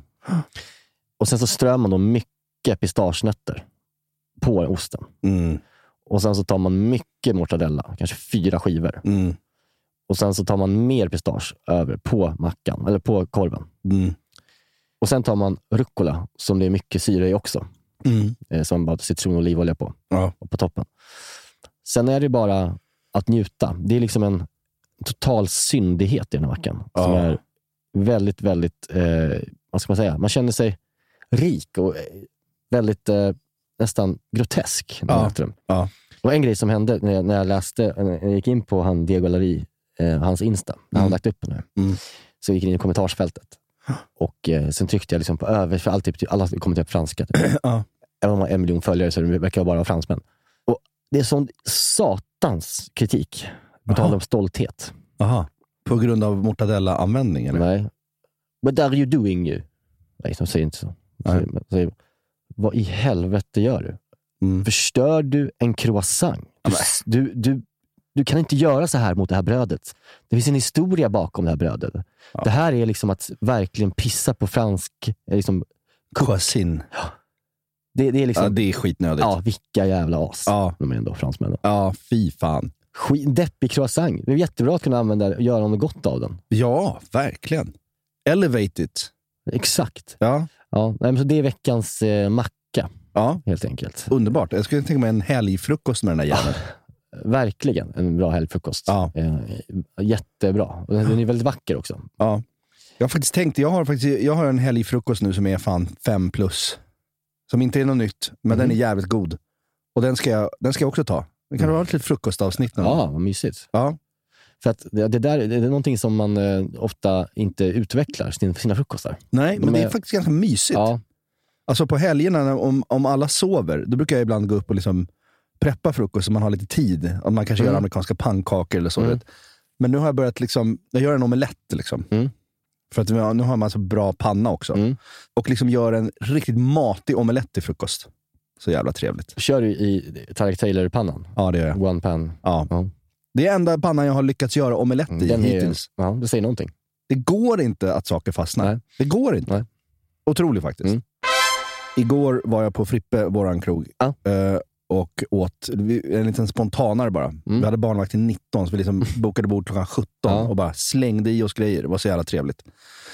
Och sen så strör man då mycket pistagenötter på osten. Mm. Och sen så tar man mycket mortadella, kanske fyra skivor. Mm. Och sen så tar man mer pistage över på mackan, eller på korven. Mm. Och sen tar man rucola, som det är mycket syre i också. Mm. Eh, som bara citron och olivolja på. Ja. Och på toppen. Sen är det bara att njuta. Det är liksom en total syndighet i den här mackan. Ja. Som är väldigt, väldigt, eh, vad ska man säga? Man känner sig rik och väldigt eh, nästan grotesk när man äter den. Ja. Och en grej som hände när jag, när jag läste, när jag gick in på han Diego Galleri, eh, hans Insta, när han mm. lagt upp den här. Mm. Så gick jag in i kommentarsfältet. Och eh, sen tryckte jag liksom på över, för alltid, alla kommenterar på franska. Typ. Ja. Även om man har en miljon följare så det verkar bara vara fransmän. Och det är sån satans kritik. Vi talar om stolthet. Aha. På grund av mortadella-användning? Eller? Nej. What are you doing you? Nej, de säger inte så. Säger, säger, vad i helvete gör du? Mm. Förstör du en croissant? Du, du, du, du kan inte göra så här mot det här brödet. Det finns en historia bakom det här brödet. Ja. Det här är liksom att verkligen pissa på fransk liksom, croissant. Ja. Det, det är liksom, ja, det är skitnödigt. Ja, vilka jävla as. Ja. De är ändå fransmän. Ja, fy fan. Skit, deppig croissant. Det är jättebra att kunna använda och göra något gott av den. Ja, verkligen. Elevate it. Exakt. Ja. Ja, så det är veckans eh, macka. Ja. Helt enkelt. Underbart. Jag skulle tänka mig en helgfrukost med den här jäveln. Ah, verkligen. En bra helgfrukost. Ja. Eh, jättebra. Och den är väldigt vacker också. Ja. Jag har faktiskt tänkt, jag har, faktiskt, jag har en helgfrukost nu som är fan fem plus. Som inte är något nytt, men mm. den är jävligt god. Och den ska jag, den ska jag också ta. Det kan mm. vara ett litet frukostavsnitt. Ja, vad mysigt. Ja. För att det, det där det är någonting som man eh, ofta inte utvecklar sina, sina frukostar. Nej, De men är, det är faktiskt ganska mysigt. Ja. Alltså på helgerna, om, om alla sover, då brukar jag ibland gå upp och liksom preppa frukost så man har lite tid. Om man kanske mm. gör amerikanska pannkakor eller så. Mm. Men nu har jag börjat liksom, jag gör en omelett liksom. Mm. För att nu har man så bra panna också. Mm. Och liksom gör en riktigt matig omelett till frukost. Så jävla trevligt. Kör du i Tarek Taylor-pannan? Ja, det gör jag. One pan. Ja. ja. Det är enda pannan jag har lyckats göra omelett i Den hittills. Är, ja, det säger någonting. Det går inte att saker fastnar. Nej. Det går inte. Nej. Otroligt faktiskt. Mm. Igår var jag på Frippe, våran krog. Ja. Och åt en liten spontanare bara. Mm. Vi hade barnvakt till nitton, så vi liksom bokade bord klockan sjutton ja. och bara slängde i oss grejer. Det var så jävla trevligt.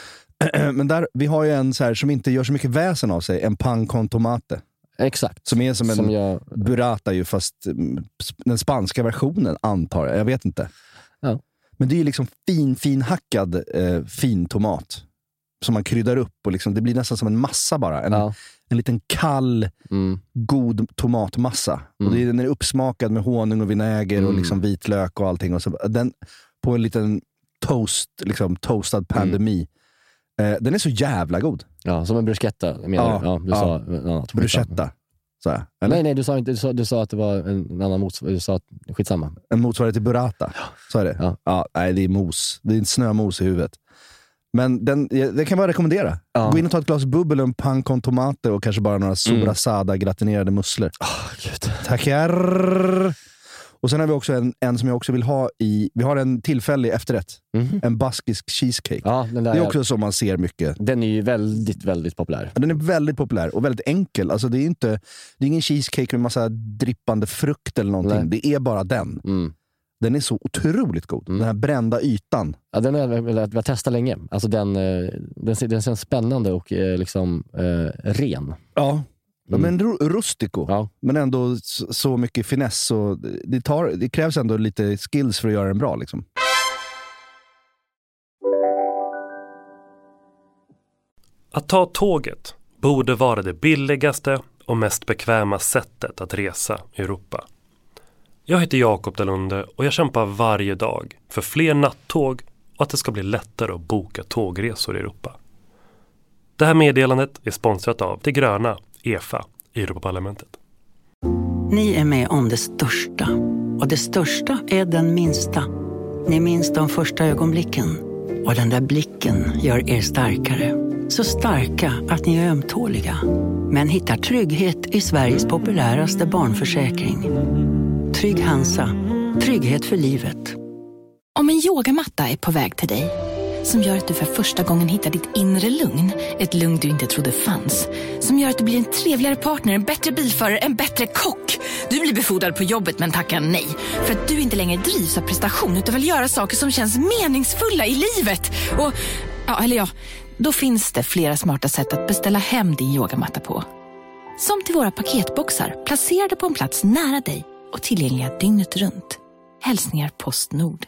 Men där, vi har ju en så här som inte gör så mycket väsen av sig, en pan con tomate. Exakt. Som är som en som jag... burrata ju, fast den spanska versionen antar jag. Jag vet inte. Ja. Men det är ju liksom fin, fin hackad eh, fin tomat. Som man kryddar upp och liksom, det blir nästan som en massa bara. En, ja. en liten kall, mm. god tomatmassa. Mm. Och det är, den är uppsmakad med honung och vinäger mm. och liksom vitlök och allting. Och så, den, på en liten toast, liksom toastad pandemi. Mm. Eh, den är så jävla god. Ja, som en bruschetta menar ja, du? Ja, du ja. sa annat. Bruschetta. Så här, nej, nej, du sa inte, du sa, du sa att det var en annan motsvarighet. Du sa att, skitsamma. En motsvarighet till burrata. Ja. Så är det. Ja. Ja, nej, det är mos. Det är en snömos i huvudet. Men den, det kan jag rekommendera. Ja. Gå in och ta ett glas bubbel, en pan con tomate och kanske bara några sobrasada mm. gratinerade musslor. Oh, Gud. Tackar! Och sen har vi också en, en som jag också vill ha i... Vi har en tillfällig efterrätt. Mm. En baskisk cheesecake. Ja, den där det är också som man ser mycket. Den är ju väldigt, väldigt populär. Den är väldigt populär och väldigt enkel. Alltså det är inte... Det är ingen cheesecake med massa drippande frukt eller någonting. Nej. Det är bara den. Mm. Den är så otroligt god. Mm. Den här brända ytan. Ja, den har jag velat testa länge. Alltså den, den, ser, den ser spännande och liksom eh, ren. Ja. Mm. Men rustico. Ja. Men ändå så, så mycket finess. Och det, tar, det krävs ändå lite skills för att göra den bra. Liksom. Att ta tåget borde vara det billigaste och mest bekväma sättet att resa i Europa. Jag heter Jakob Dalunde och jag kämpar varje dag för fler nattåg och att det ska bli lättare att boka tågresor i Europa. Det här meddelandet är sponsrat av det gröna E F A i Europaparlamentet. Ni är med om det största, och det största är den minsta. Ni minns de första ögonblicken, och den där blicken gör er starkare. Så starka att ni är ömtåliga, men hittar trygghet i Sveriges populäraste barnförsäkring. Trygg Hansa. Trygghet för livet. Om en yogamatta är på väg till dig, som gör att du för första gången hittar ditt inre lugn, ett lugn du inte trodde fanns, som gör att du blir en trevligare partner, en bättre bilförare, en bättre kock. Du blir befordrad på jobbet men tackar nej, för att du inte längre drivs av prestation utan vill göra saker som känns meningsfulla i livet. Och, ja, eller ja, då finns det flera smarta sätt att beställa hem din yogamatta på. Som till våra paketboxar, placerade på en plats nära dig och tillgängliga dygnet runt. Hälsningar Postnord.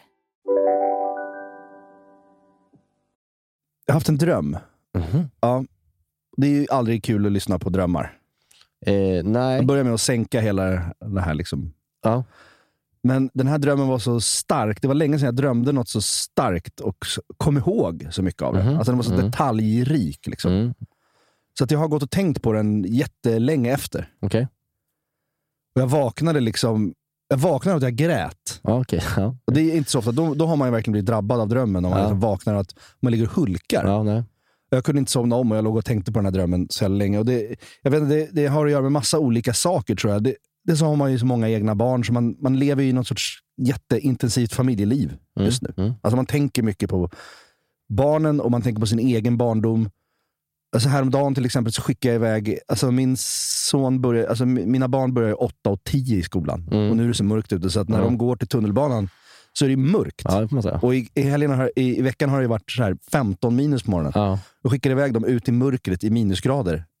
Jag har haft en dröm. Mm-hmm. Ja, det är ju aldrig kul att lyssna på drömmar. Eh, nej. Jag börjar med att sänka hela det här liksom. Ja. Men den här drömmen var så stark. Det var länge sedan jag drömde något så starkt och kom ihåg så mycket av det. Mm-hmm. Alltså den var så mm. detaljrik liksom. Mm. Så att jag har gått och tänkt på den jättelänge efter. Okej. Okay. Och jag vaknade liksom... Jag vaknade att jag grät. Ja, okay. Ja. Och det är inte så ofta. Då, då har man ju verkligen blivit drabbad av drömmen. Om man ja. liksom vaknar att man ligger och hulkar. Ja, nej. Jag kunde inte somna om och jag låg och tänkte på den här drömmen så länge. Och det, jag vet inte, det, det har att göra med massa olika saker tror jag. Det, det så har man ju så många egna barn. Så man, man lever i något sorts jätteintensivt familjeliv just nu. Mm. Mm. Alltså man tänker mycket på barnen och man tänker på sin egen barndom. Alltså häromdagen till exempel så skickade jag iväg, alltså min son börjar, alltså mina barn börjar åtta och tio i skolan. Mm. Och nu är det så mörkt ute så att när mm. de går till tunnelbanan så är det mörkt. Ja, det får man säga. Och i, i, helgen har, i, i veckan har det varit så här femton minus på morgonen. Ja. Och skickade iväg dem ut i mörkret i minusgrader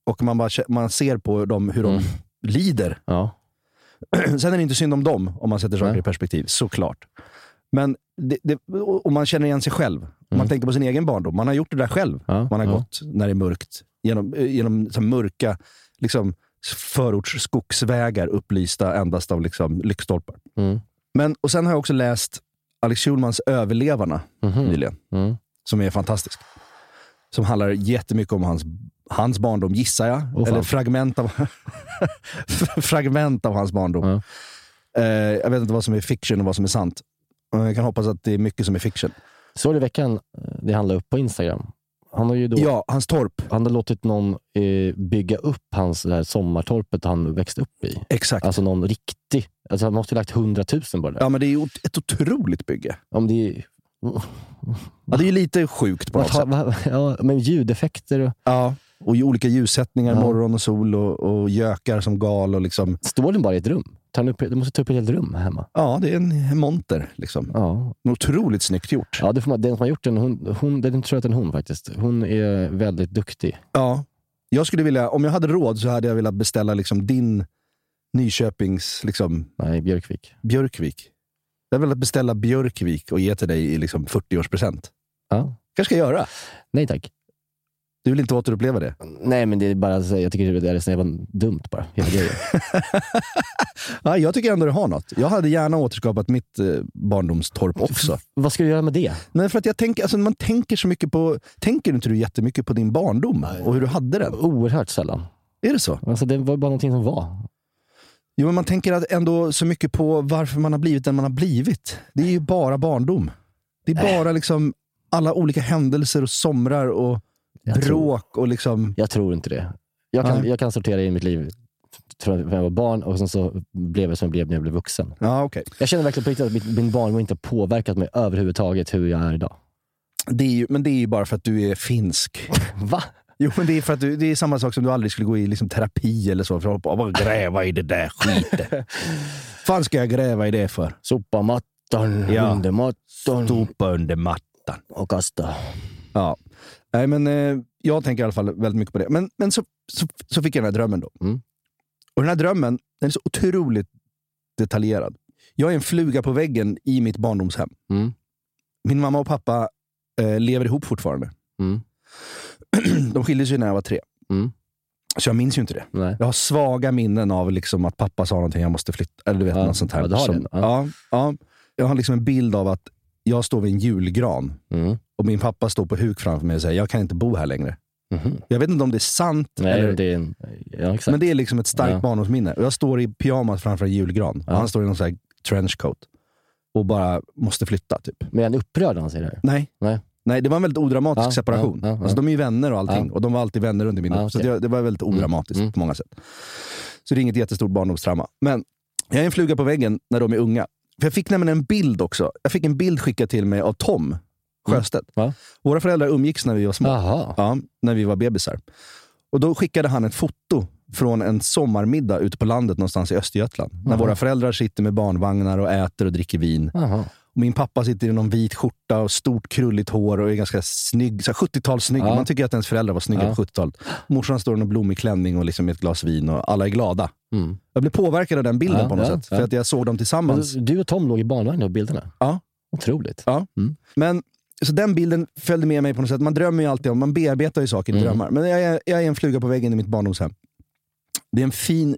Och man, bara, man ser på dem hur de Mm. lider. Ja. Sen är det inte synd om dem om man sätter saker Nej. i perspektiv, såklart. Men det, det, och man känner igen sig själv. Om man Mm. tänker på sin egen barndom. Man har gjort det där själv. Ja, Man har ja. gått när det är mörkt. Genom, genom så mörka liksom, förorts skogsvägar upplysta endast av liksom, lyktstolpar. Mm. Men, och sen har jag också läst Alex Schulmans Överlevarna Mhm. nyligen. Mm. Som är fantastisk. Som handlar jättemycket om hans, hans barndom, gissar jag. Oh, fan. Eller fragment av, fragment av hans barndom. Ja. Eh, jag vet inte vad som är fiction och vad som är sant. Eh, Jag kan hoppas att det är mycket som är fiction. Så i veckan, det handlar upp på Instagram. Han har ju då Ja, hans torp. han har låtit någon eh, bygga upp hans det här sommartorpet han växte upp i. Exakt. Alltså någon riktig. Alltså han måste ha lagt hundratusen på det där. Ja, men det är ju ett otroligt bygge. Om det är... Ja, det är ju lite sjukt på något sätt. Va- va- Ja, men ljudeffekter och... Ja, och ju olika ljussättningar, Ja. morgon och sol och, och gökar som gal och liksom. Står den bara i ett rum? Tar den upp, du måste ta upp ett helt rum hemma. Ja, det är en monter liksom. Ja, Otroligt snyggt gjort. ja det får man, den som har gjort den, hon, hon, den tror jag att det är en hon faktiskt. Hon är väldigt duktig. Ja, jag skulle vilja, om jag hade råd så hade jag velat beställa liksom din Nyköpings liksom Nej, Björkvik. Björkvik. Jag hade velat beställa Björkvik och ge till dig i liksom fyrtioårspresent. Ja. Kanske ska jag göra. Nej tack. Du vill inte återuppleva det? Nej, men det är bara, så- jag tycker det är så jävla dumt bara. Hela grejen. Ja, jag tycker ändå det har något. Jag hade gärna återskapat mitt eh, barndomstorp också. Vad ska du göra med det? Nej, för att jag tänker, alltså, man tänker så mycket på, tänker inte du jättemycket på din barndom och hur du hade den? Oerhört sällan. Är det så? Alltså det var bara någonting som var. Jo, men man tänker att ändå så mycket på varför man har blivit den man har blivit. Det är ju bara barndom. Det är bara liksom alla olika händelser och somrar och Jag bråk tror, och liksom... jag tror inte det. Jag kan, Nej. jag kan sortera i mitt liv från när jag var barn och sen så blev jag som jag blev när jag blev vuxen. Ja, okej. Jag känner verkligen på riktigt att min, min barndom inte har påverkat mig överhuvudtaget hur jag är idag. Det är ju, men det är ju bara för att du är finsk. Va? Jo, men det är för att du, det är samma sak som du aldrig skulle gå i liksom terapi eller så. För att bara gräva i det där skiten. Fan ska jag gräva i det för? Sopa mattan, Ja. under mattan Stopa under mattan. och kasta. Ja. Nej, men eh, jag tänker i alla fall väldigt mycket på det. Men, men så, så, så fick jag den här drömmen då. Mm. Och den här drömmen, den är så otroligt detaljerad. Jag är en fluga på väggen i mitt barndomshem. Mm. Min mamma och pappa eh, lever ihop fortfarande. Mm. De skilde sig när jag var tre. Mm. Så jag minns ju inte det. Nej. Jag har svaga minnen av liksom att pappa sa någonting, jag måste flytta. Eller du vet, Ja, något sånt här. ja, du har som, det. Ja. Ja, ja, jag har liksom en bild av att jag står vid en julgran. Mm. Och min pappa står på huk framför mig och säger, jag kan inte bo här längre. Mhm. Jag vet inte om det är sant. Nej, eller, det är en... Ja, exakt. men det är liksom ett starkt Ja. barndomsminne. Och jag står i pyjamas framför en julgran. Ja. Och han står i någon sån här trenchcoat. Och bara måste flytta typ. Men är han upprörd när han säger det här? Nej. Nej. Nej, det var en väldigt odramatisk Ja, separation. ja, ja, ja. Alltså, de är ju vänner och allting. Ja. Och de var alltid vänner under min Ja, upp. Så okej. det, det var väldigt odramatiskt Mm. på många sätt. Så det är inget jättestort barndomstrauma. Men jag är en fluga på väggen när de är unga. För jag fick nämligen en bild också. Jag fick en bild skickad till mig av Tom Sjöstedt. Ja. Våra föräldrar umgicks när vi var små. Jaha. Ja, när vi var bebisar. Och då skickade han ett foto från en sommarmiddag ute på landet någonstans i Östergötland. När Jaha. våra föräldrar sitter med barnvagnar och äter och dricker vin. Jaha. Och min pappa sitter i någon vit skjorta och stort krulligt hår och är ganska snygg. Så här sjuttiotalssnygg. Ja. Man tycker att ens föräldrar var snygga Ja. på sjuttiotalet. Morsan står i någon blommig klänning och liksom ett glas vin och alla är glada. Mm. Jag blev påverkad av den bilden Ja, på något ja, sätt. ja. För att jag såg dem tillsammans. Men du och Tom låg i barnvagnen och bilderna? Ja. Otroligt. Ja. Mm. Men så den bilden följde med mig på något sätt. Man drömmer ju alltid om, man bearbetar ju saker i Mm. drömmar. Men jag är, jag är en fluga på väggen i mitt barndomshem. Det är en fin,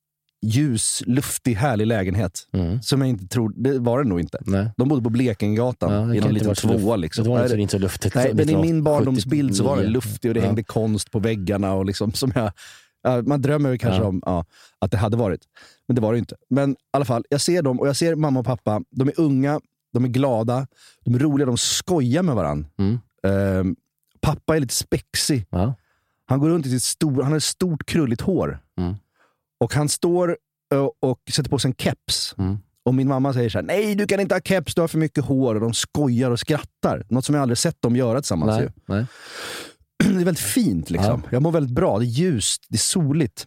ljus, luftig, härlig lägenhet. Mm. Som jag inte tror, det var det nog inte. Nej. De bodde på Blekingegatan Ja, det i kan någon inte liten vara så luft- tvåa. Liksom. Det var Nej, inte så luftigt. Nej, men i min nittonhundrasjuttionio. barndomsbild så var det luftig och det Ja. hängde konst på väggarna. Och liksom, som jag, ja, man drömmer ju kanske Ja. om ja, att det hade varit. Men det var det inte. Men i alla fall, jag ser dem och jag ser mamma och pappa. De är unga, de är glada, de är roliga, de skojar med varandra. Mm. Ehm, pappa är lite spexig. Ja. Han går runt i sitt stor, han har ett stort krulligt hår. Mm. Och han står och, och sätter på sig en keps. Mm. Och min mamma säger så här: nej, du kan inte ha keps, du har för mycket hår. Och de skojar och skrattar. Något som jag aldrig sett dem göra tillsammans. Nej. Ju. Nej. Det är väldigt fint liksom. Ja. Jag mår väldigt bra, det är ljust, det är soligt.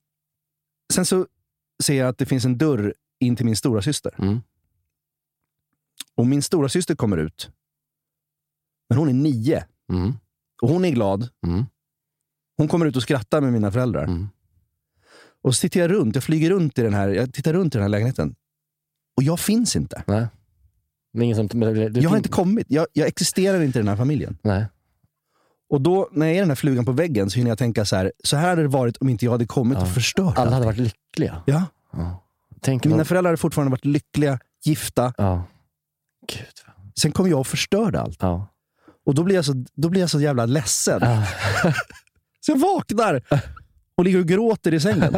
Sen så ser jag att det finns en dörr in till min stora syster. Mm. Och min stora syster kommer ut. Men hon är nio. Mm. Och hon är glad. Mm. Hon kommer ut och skrattar med mina föräldrar. Mm. Och så tittar jag runt, jag flyger runt i den här, jag tittar runt i den här lägenheten. Och jag finns inte. Nej. Ingen som, det, det, jag har inte kommit, jag, jag existerar inte i den här familjen. Nej. Och då, när jag är den här flugan på väggen, så hinner jag tänka så här, så här hade det varit om inte jag hade kommit ja. och förstört. Alla hade varit lyckliga. Ja. ja. Tänk Mina man... föräldrar hade fortfarande varit lyckliga, gifta. Ja. Gud. Sen kom jag och förstörde allt. Ja. Och då blir jag så, då blir jag så jävla ledsen. Ja. Så jag vaknar och ligger och gråter i sängen.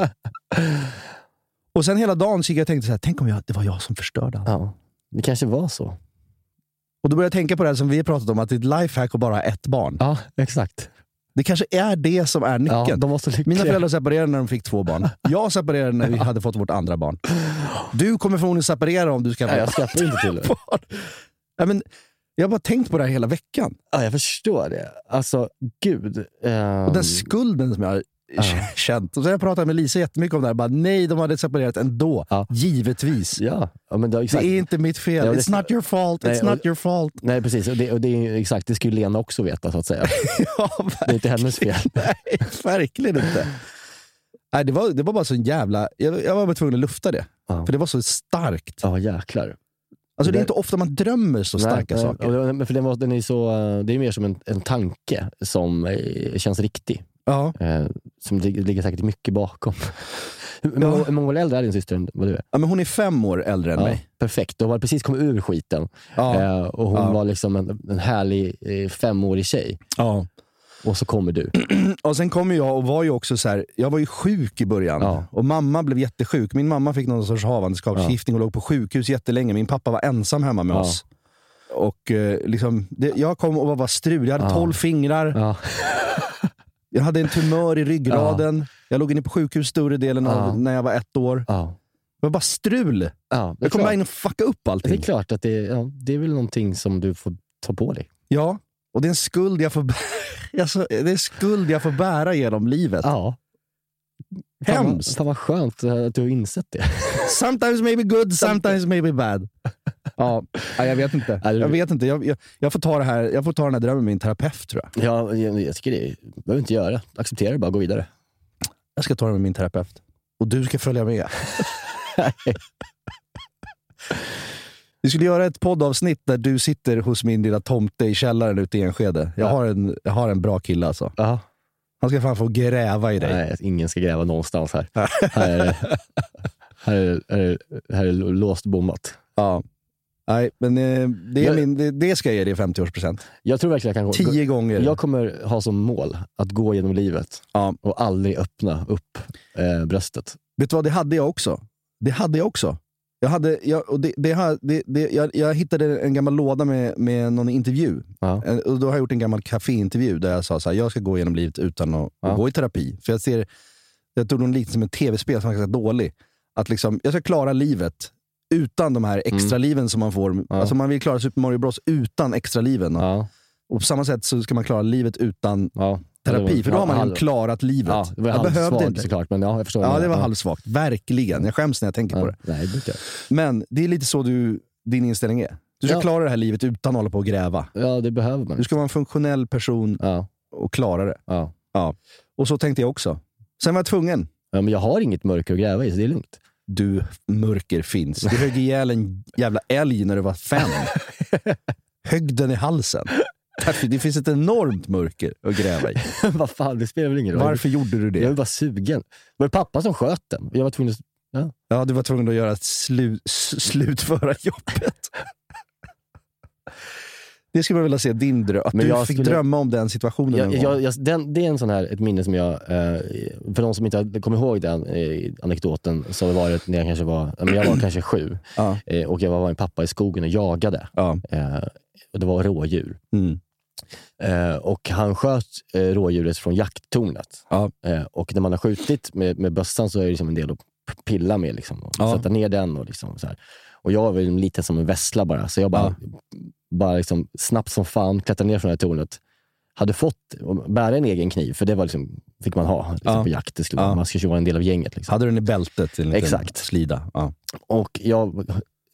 Och sen hela dagen så gick jag och tänkte så här, tänk om jag, det var jag som förstörde allt. Ja. Det kanske var så. Och då började jag tänka på det här som vi har pratat om, att det är ett lifehack att bara ha ett barn. Ja, exakt. Det kanske är det som är nyckeln. Ja, de var så lyckliga. Mina föräldrar separerade när de fick två barn. Jag separerade när vi hade fått vårt andra barn. Du kommer förmodligen separera om du ska få Nej, jag skaffar inte till det. Ja, men jag har bara tänkt på det här hela veckan. Ja, jag förstår det. Alltså, gud. Um... Och den skulden som jag har ja. känt. Och så har jag pratat med Lisa jättemycket om det här. Bara, nej, de hade separerat ändå. Ja. Givetvis. Ja. Ja, men det, det är inte mitt fel. Ja, It's not your fault. It's nej, not your fault. Nej, precis. Och det, och det är exakt, det skulle Lena också veta, så att säga. Ja, det är inte hennes fel. Nej, verkligen inte. Nej, det var, det var bara så en jävla... Jag, jag var bara tvungen att lufta det. Ja. För det var så starkt. Ja, jäklar. Alltså det är inte ofta man drömmer så nej, starka nej, saker. Men för den var, den är så, det är mer som en, en tanke som eh, känns riktig. Ja. Eh, som det ligger säkert mycket bakom. Hur ja. många, många år äldre är din syster än vad du är? Ja, men hon är fem år äldre än ja, mig. Perfekt, då var precis kommit ur skiten. Ja. Eh, och hon ja. var liksom en, en härlig eh, femårig tjej. Ja. Och så kommer du. Och sen kom jag och var ju också så här, jag var ju sjuk i början. Ja. Och mamma blev jättesjuk. Min mamma fick någon sorts havandeskapsförgiftning ja. och låg på sjukhus jättelänge. Min pappa var ensam hemma med ja. oss. Och eh, liksom, det, jag kom och var bara strul. Jag hade ja. tolv fingrar. Ja. Jag hade en tumör i ryggraden. Ja. Jag låg inne på sjukhus större delen ja. av när jag var ett år. Ja. Det var bara strul. Ja, jag kom bara in och fucka upp allting. Det är klart att det, ja, det är väl någonting som du får ta på dig. Ja, och det är en skuld jag får bära, alltså, det är en skuld jag får bära genom livet. Ja. Hemskt. Fan vad skönt att du har insett det. Sometimes maybe good, sometimes maybe bad. Ja, jag vet inte. Jag vet inte. Jag, jag, jag får ta det här, jag får ta den här drömmen med min terapeut, tror jag. Ja, jag, jag tycker det behöver inte göra. Acceptera det, bara gå vidare. Jag ska ta det med min terapeut. Och du ska följa med. Vi skulle göra ett poddavsnitt där du sitter hos min lilla tomte i källaren ute i Enskede. Jag, ja. har, en, jag har en bra kille alltså. Ja. Han ska fan få gräva i dig. Nej, ingen ska gräva någonstans här. här, är, här, är, här, är, här är låst bommat. Ja. Nej, men eh, det, är jag, min, det, det ska jag ge dig femtioårspresent. Jag tror verkligen jag kan gå. Tio gånger. Jag kommer ha som mål att gå genom livet ja. och aldrig öppna upp eh, bröstet. Vet du vad, det hade jag också. Det hade jag också. Jag, hade, jag, och det, det, det, det, jag, jag hittade en gammal låda med, med någon intervju. Ja. Och då har jag gjort en gammal kaféintervju där jag sa så här, jag ska gå genom livet utan att, ja. att gå i terapi. För jag ser, jag tog någon lite som en tv-spel som är ganska dålig. Att liksom, jag ska klara livet utan de här extra mm. liven som man får. Ja. Alltså man vill klara Super Mario Bros utan extra liven. Ja. Och på samma sätt så ska man klara livet utan ja. terapi. Var, för då har man ju klarat livet. Ja, det var jag behövde inte såklart, men ja, jag förstår. Ja, det var ja. halvsvagt. Verkligen. Jag skäms när jag tänker ja. på det. Nej, det men det är lite så du, din inställning är. Du ska ja. klara det här livet utan att hålla på och gräva. Ja, det behöver man. Du ska vara en funktionell person ja. och klara det. Ja. Ja. Och så tänkte jag också. Sen var jag tvungen. Ja, men jag har inget mörker att gräva i, så det är lugnt. Du, mörker finns. Du högg ihjäl en jävla älg när du var fem. Högg den i halsen. Det finns ett enormt mörker att gräva i. Vad fan, det spelar väl ingen roll. Varför gjorde du det? Jag var bara sugen. Det var pappa som sköt den. Jag var tvungen att... Ja, ja du var tvungen att göra ett slu... slutföra jobbet. Det skulle man vilja se din dröm. Att Men du fick skulle... drömma om den situationen. Jag, jag, jag, den, det är en sån här, ett minne som jag... Eh, för de som inte kommer ihåg den eh, anekdoten, så var det när jag kanske var... Men jag var kanske sju. Ja. Eh, och jag var med min pappa i skogen och jagade. Ja. Eh, och det var rådjur. Mm. Eh, och han sköt eh, rådjuret från jakttornet. Ja. Eh, och när man har skjutit med, med bössan så är det liksom en del att pilla med. Liksom, och ja. sätta ner den. Och, liksom, så här. Och jag var väl lite som en vässla bara. Så jag bara, ja. bara liksom, snabbt som fan klättrade ner från det här tornet. Hade fått bära en egen kniv. För det var liksom, fick man ha liksom, ja. på jakt. Det skulle, ja. Man skulle vara en del av gänget. Liksom. Hade du den i bältet? Till en Exakt. Slida. Ja. Och jag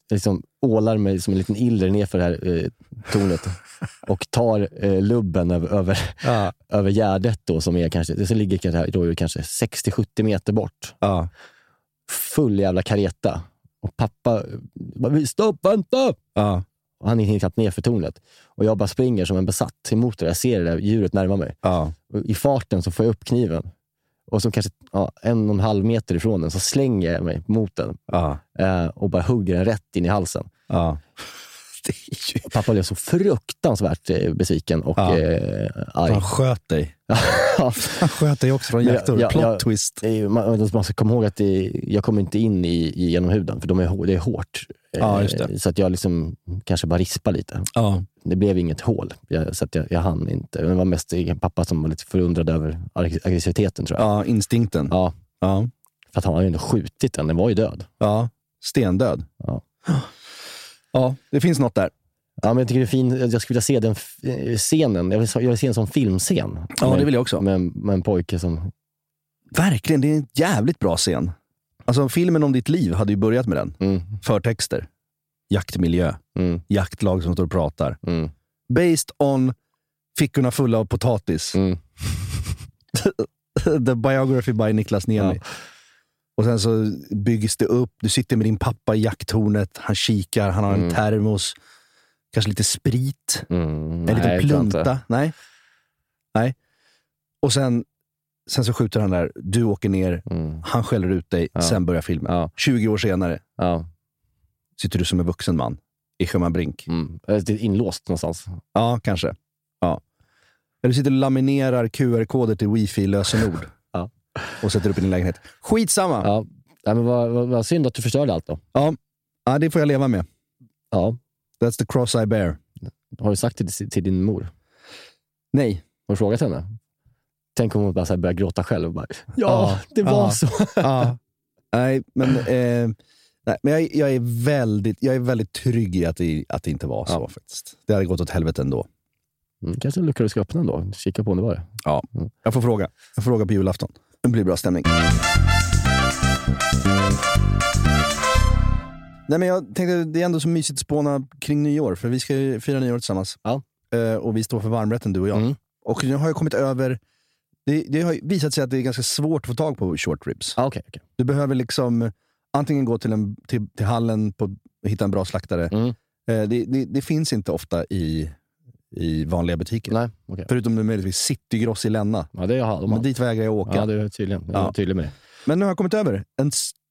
liksom ålar mig som en liten iller nerför det här eh, tornet och tar eh, lubben över, över, ja. över gärdet då, som är kanske, det ligger kanske, då, kanske sextio sjuttio meter bort. Ja. Full jävla kareta. Och pappa bara, stopp, vänta! Ja. Och han hinner knappt ner för tornet. Och jag bara springer som en besatt emot det. Jag ser det där djuret närma mig. Ja. Och i farten så får jag upp kniven. Och så kanske ja, en och en halv meter ifrån den så slänger jag mig mot den. Ja. Eh, och bara hugger den rätt in i halsen. Ja. Ju... Pappa blev så fruktansvärt eh, besviken och ja. eh, arg. Han sköt dig. Han sköt dig också från jaktor. Ja, Plot ja, twist. Man, man ska komma ihåg att det, jag kommer inte in i, i genom huden, för de är, det är hårt. Ja, just det. Eh, så att jag liksom kanske bara rispar lite. Ja. Det blev inget hål, jag, så att jag, jag hann inte. Det var mest pappa som var lite förundrad över aggressiviteten, tror jag. Ja, instinkten. Ja. Ja. För att han hade ju ändå skjutit den, den var ju död. Ja, stendöd. Ja. Ja, det finns något där. Ja, men jag tycker det är fint. Jag skulle vilja se den scenen. Jag vill, jag vill se en sån filmscen. Ja, med, det vill jag också. Med, med en pojke som... Verkligen, det är en jävligt bra scen. Alltså, filmen om ditt liv hade ju börjat med den. Mm. Förtexter. Jaktmiljö. Mm. Jaktlag som står och pratar. Mm. Based on fickorna fulla av potatis. Mm. The biography by Niklas Niemi. Ja. Och sen så byggs det upp. Du sitter med din pappa i jakttornet. Han kikar, han har en mm. termos. Kanske lite sprit. Mm, en nej, liten plunta. Nej. Nej. Och sen, sen så skjuter han där. Du åker ner. Mm. Han skäller ut dig. Ja. Sen börjar filmen. Ja. tjugo år senare. Ja. Sitter du som en vuxen man i Sjömanbrink. Mm. Det är inlåst någonstans. Ja, kanske. Ja. Eller du sitter och laminerar Q R-koder till wifi-lösenord. Ja. Och sätter upp i din lägenhet. Skitsamma. Ja. Ja, men vad, vad, vad synd att du förstörde allt då. Ja. Ja, det får jag leva med. Ja. That's the cross I bear. Har du sagt det till, till din mor? Nej. Har du frågat henne? Tänk om hon bara så här börjar gråta själv och bara, ja, ja det var ja, så. Ja. Nej, men, eh, nej, men jag, jag, är väldigt, jag är väldigt trygg i att det, att det inte var så, ja. Faktiskt. Det hade gått åt helvete ändå. Mm, kanske en lucka du ska öppna ändå. Kika på om det var det. Ja, mm. jag får fråga. Jag får fråga på julafton. Det blir bra stämning. Nej, men jag tänkte, det är ändå så mysigt att spåna kring nyår. För vi ska ju fira nyår tillsammans. Ja. Uh, och vi står för varmrätten, du och jag. Mm. Och nu har jag kommit över... Det, det har visat sig att det är ganska svårt att få tag på short ribs. Ah, okay, okay. Du behöver liksom antingen gå till, en, till, till hallen på, och hitta en bra slaktare. Mm. Uh, det, det, det finns inte ofta i, i vanliga butiker. Nej, okay. Förutom det möjligtvis Citygross i Länna. Ja, det har de. Men dit vägrar jag åka. Ja, det är tydligen. Jag är ja. tydlig med det. Men nu har jag kommit över en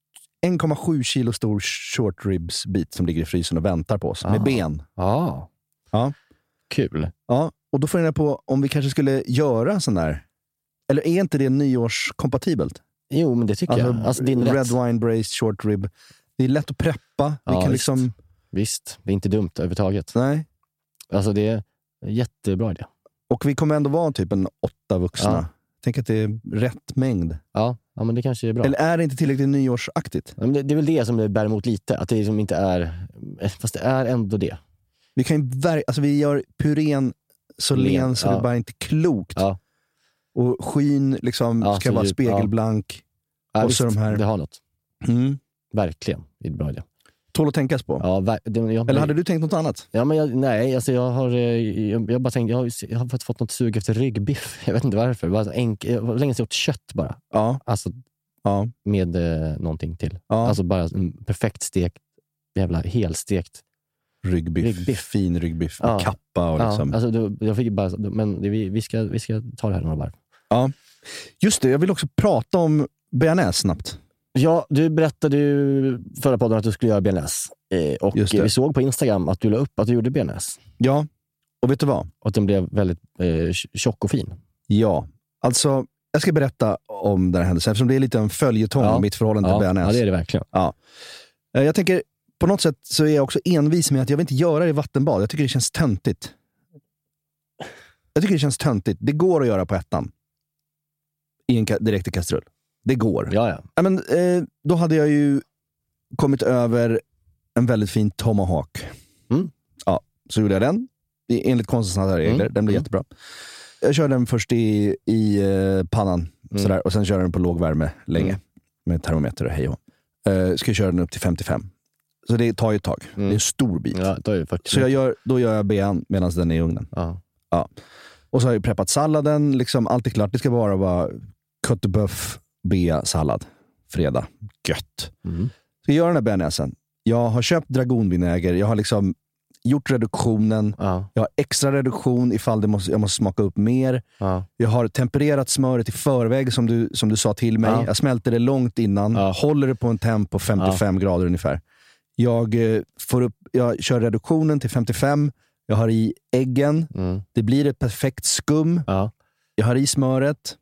en komma sju kilo stor short ribs bit som ligger i frysen och väntar på oss. Ah. Med ben. Ah. Ja. Kul. Ja, och då får jag på om vi kanske skulle göra sån där. Eller är inte det nyårskompatibelt? Jo, men det tycker alltså, jag. Alltså, din red rätt. wine braised short rib. Det är lätt att preppa. Ja, vi kan visst. liksom... visst, det är inte dumt överhuvudtaget. Nej. Alltså det är en jättebra idé. Och vi kommer ändå vara typ en åtta vuxna. Ja. Tänk att det är rätt mängd. Ja, ja, men det kanske är bra. Eller är det inte tillräckligt nyårsaktigt? Ja, men det, det är väl det som det bär emot lite. Att det liksom inte är... Fast det är ändå det. Vi kan ju ver- alltså vi gör puren så len så ja. Det är bara inte klokt. Ja. Och skyn liksom ja, ska vara djup, spegelblank. Ja. Ja, och visst, så de här... det har något. Mm. Verkligen. Det är bra idé. Tål att tänkas på. Ja, ver- det, jag, Eller hade du tänkt något annat? Ja, men jag, nej, alltså jag har jag, jag bara tänkt, jag har, jag har fått något sug efter ryggbiff. Jag vet inte varför. Bara enk, jag har länge sedan gjort kött bara. Ja. Alltså ja. med eh, någonting till. Ja. Alltså bara en perfekt stekt, jävla helstekt ryggbiff. ryggbiff. Fin ryggbiff med ja. Kappa och liksom. Ja, alltså du, jag fick bara, men det, vi, vi, ska, vi ska ta det här några varv. Ja. Just det, jag vill också prata om bearnaise snabbt. Ja, du berättade ju förra podden att du skulle göra bearnaise. Eh, och vi såg på Instagram att du la upp att du gjorde bearnaise. Ja, och vet du vad? Och att den blev väldigt eh, tjock och fin. Ja, alltså jag ska berätta om den här händelsen eftersom det är lite en följetong ja. om mitt förhållande ja. till bearnaise. Ja, det är det verkligen. Ja. Eh, jag tänker, på något sätt så är jag också envis med att jag vill inte göra det i vattenbad. Jag tycker det känns töntigt. Jag tycker det känns töntigt. Det går att göra på ettan. I en ka- direkt i kastrull. Det går. Ja, ja. Ja, men, eh, då hade jag ju kommit över en väldigt fin tomahawk. Mm. Ja, så gjorde jag den. Enligt konstens regler. Mm. Den blev mm. jättebra. Jag körde den först i, i eh, pannan. Mm. Sådär, och sen körde den på låg värme länge. Mm. Med termometer och hej och. Eh, ska jag köra den upp till femtiofem. Så det tar ju ett tag. Mm. Det är en stor bit. Ja, det tar ju fyrtio. Så jag gör, då gör jag bean medan den är i ugnen. Ja. Ja. Och så har jag preppat salladen. Liksom, allt är klart. Det ska bara vara köttböff, bea, sallad. Fredag. Gött. Mm. Så jag gör den här bearnaisen. Jag har köpt dragonvinäger. Jag har liksom gjort reduktionen. Ja. Jag har extra reduktion ifall det måste, jag måste smaka upp mer. Ja. Jag har tempererat smöret i förväg som du, som du sa till mig. Ja. Jag smälter det långt innan. Ja. Håller det på en temp på femtiofem ja. grader ungefär. Jag, eh, får upp, jag kör reduktionen till femtiofem. Jag har i äggen. Mm. Det blir ett perfekt skum. Ja. Jag har i smöret.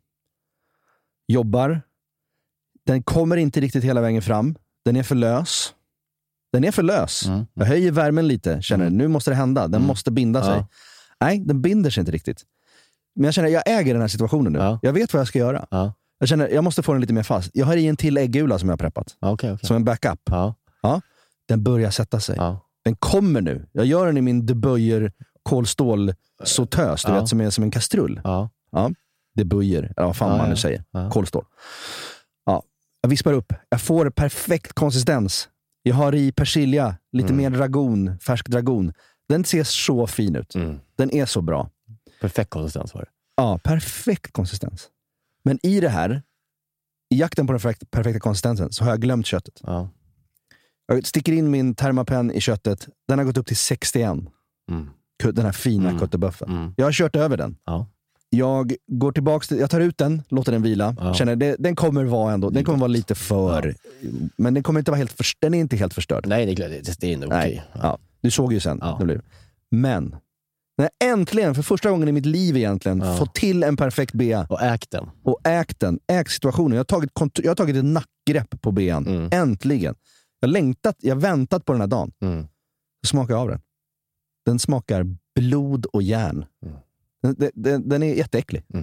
Jobbar. Den kommer inte riktigt hela vägen fram. Den är för lös. Den är för lös. Mm. Jag höjer värmen lite. Känner mm. nu måste det hända. Den mm. måste binda sig. Ja. Nej, den binder sig inte riktigt. Men jag känner jag äger den här situationen nu. Ja. Jag vet vad jag ska göra. Ja. Jag känner jag måste få den lite mer fast. Jag har i en till äggula som jag har preppat. Ja, okay, okay. Som en backup. Ja. Ja. Den börjar sätta sig. Ja. Den kommer nu. Jag gör den i min De Buyer kolstål sautös, du ja. vet, som är som en kastrull. Ja. Ja. De Buyer, ja, vad fan ja, man nu ja. säger. Ja. Kolstål. Ja. Jag vispar upp. Jag får perfekt konsistens. Jag har i persilja, lite mm. mer dragon, färsk dragon. Den ser så fin ut. Mm. Den är så bra. Perfekt konsistens var det. Ja, perfekt konsistens. Men i det här, i jakten på den perfekta, perfekta konsistensen, så har jag glömt köttet. Ja. Jag sticker in min termapen i köttet. Den har gått upp till sextioen. Mm. Den här fina mm. kötteböffen. Mm. Jag har kört över den. Ja. Jag går tillbaks till, jag tar ut den, låter den vila. Ja. Känner det, den kommer vara ändå, den kommer vara lite för, ja. men den kommer inte vara helt för, den är inte helt förstörd. Nej, det är, det är nog okej. Ja. Ja. Du såg ju sen. Ja. Det blev. Men när jag äntligen, för första gången i mitt liv egentligen, ja. fått till en perfekt bea. Och ägt den. Och ägt den, ägt situationen. Jag har tagit, kont- jag har tagit ett nackgrepp på bean. Mm. Äntligen. Jag har längtat, jag har väntat på den här dagen. Mm. Så smakar jag av den. Den smakar blod och järn. Mm. Den, den, den är jätteäcklig. Mm.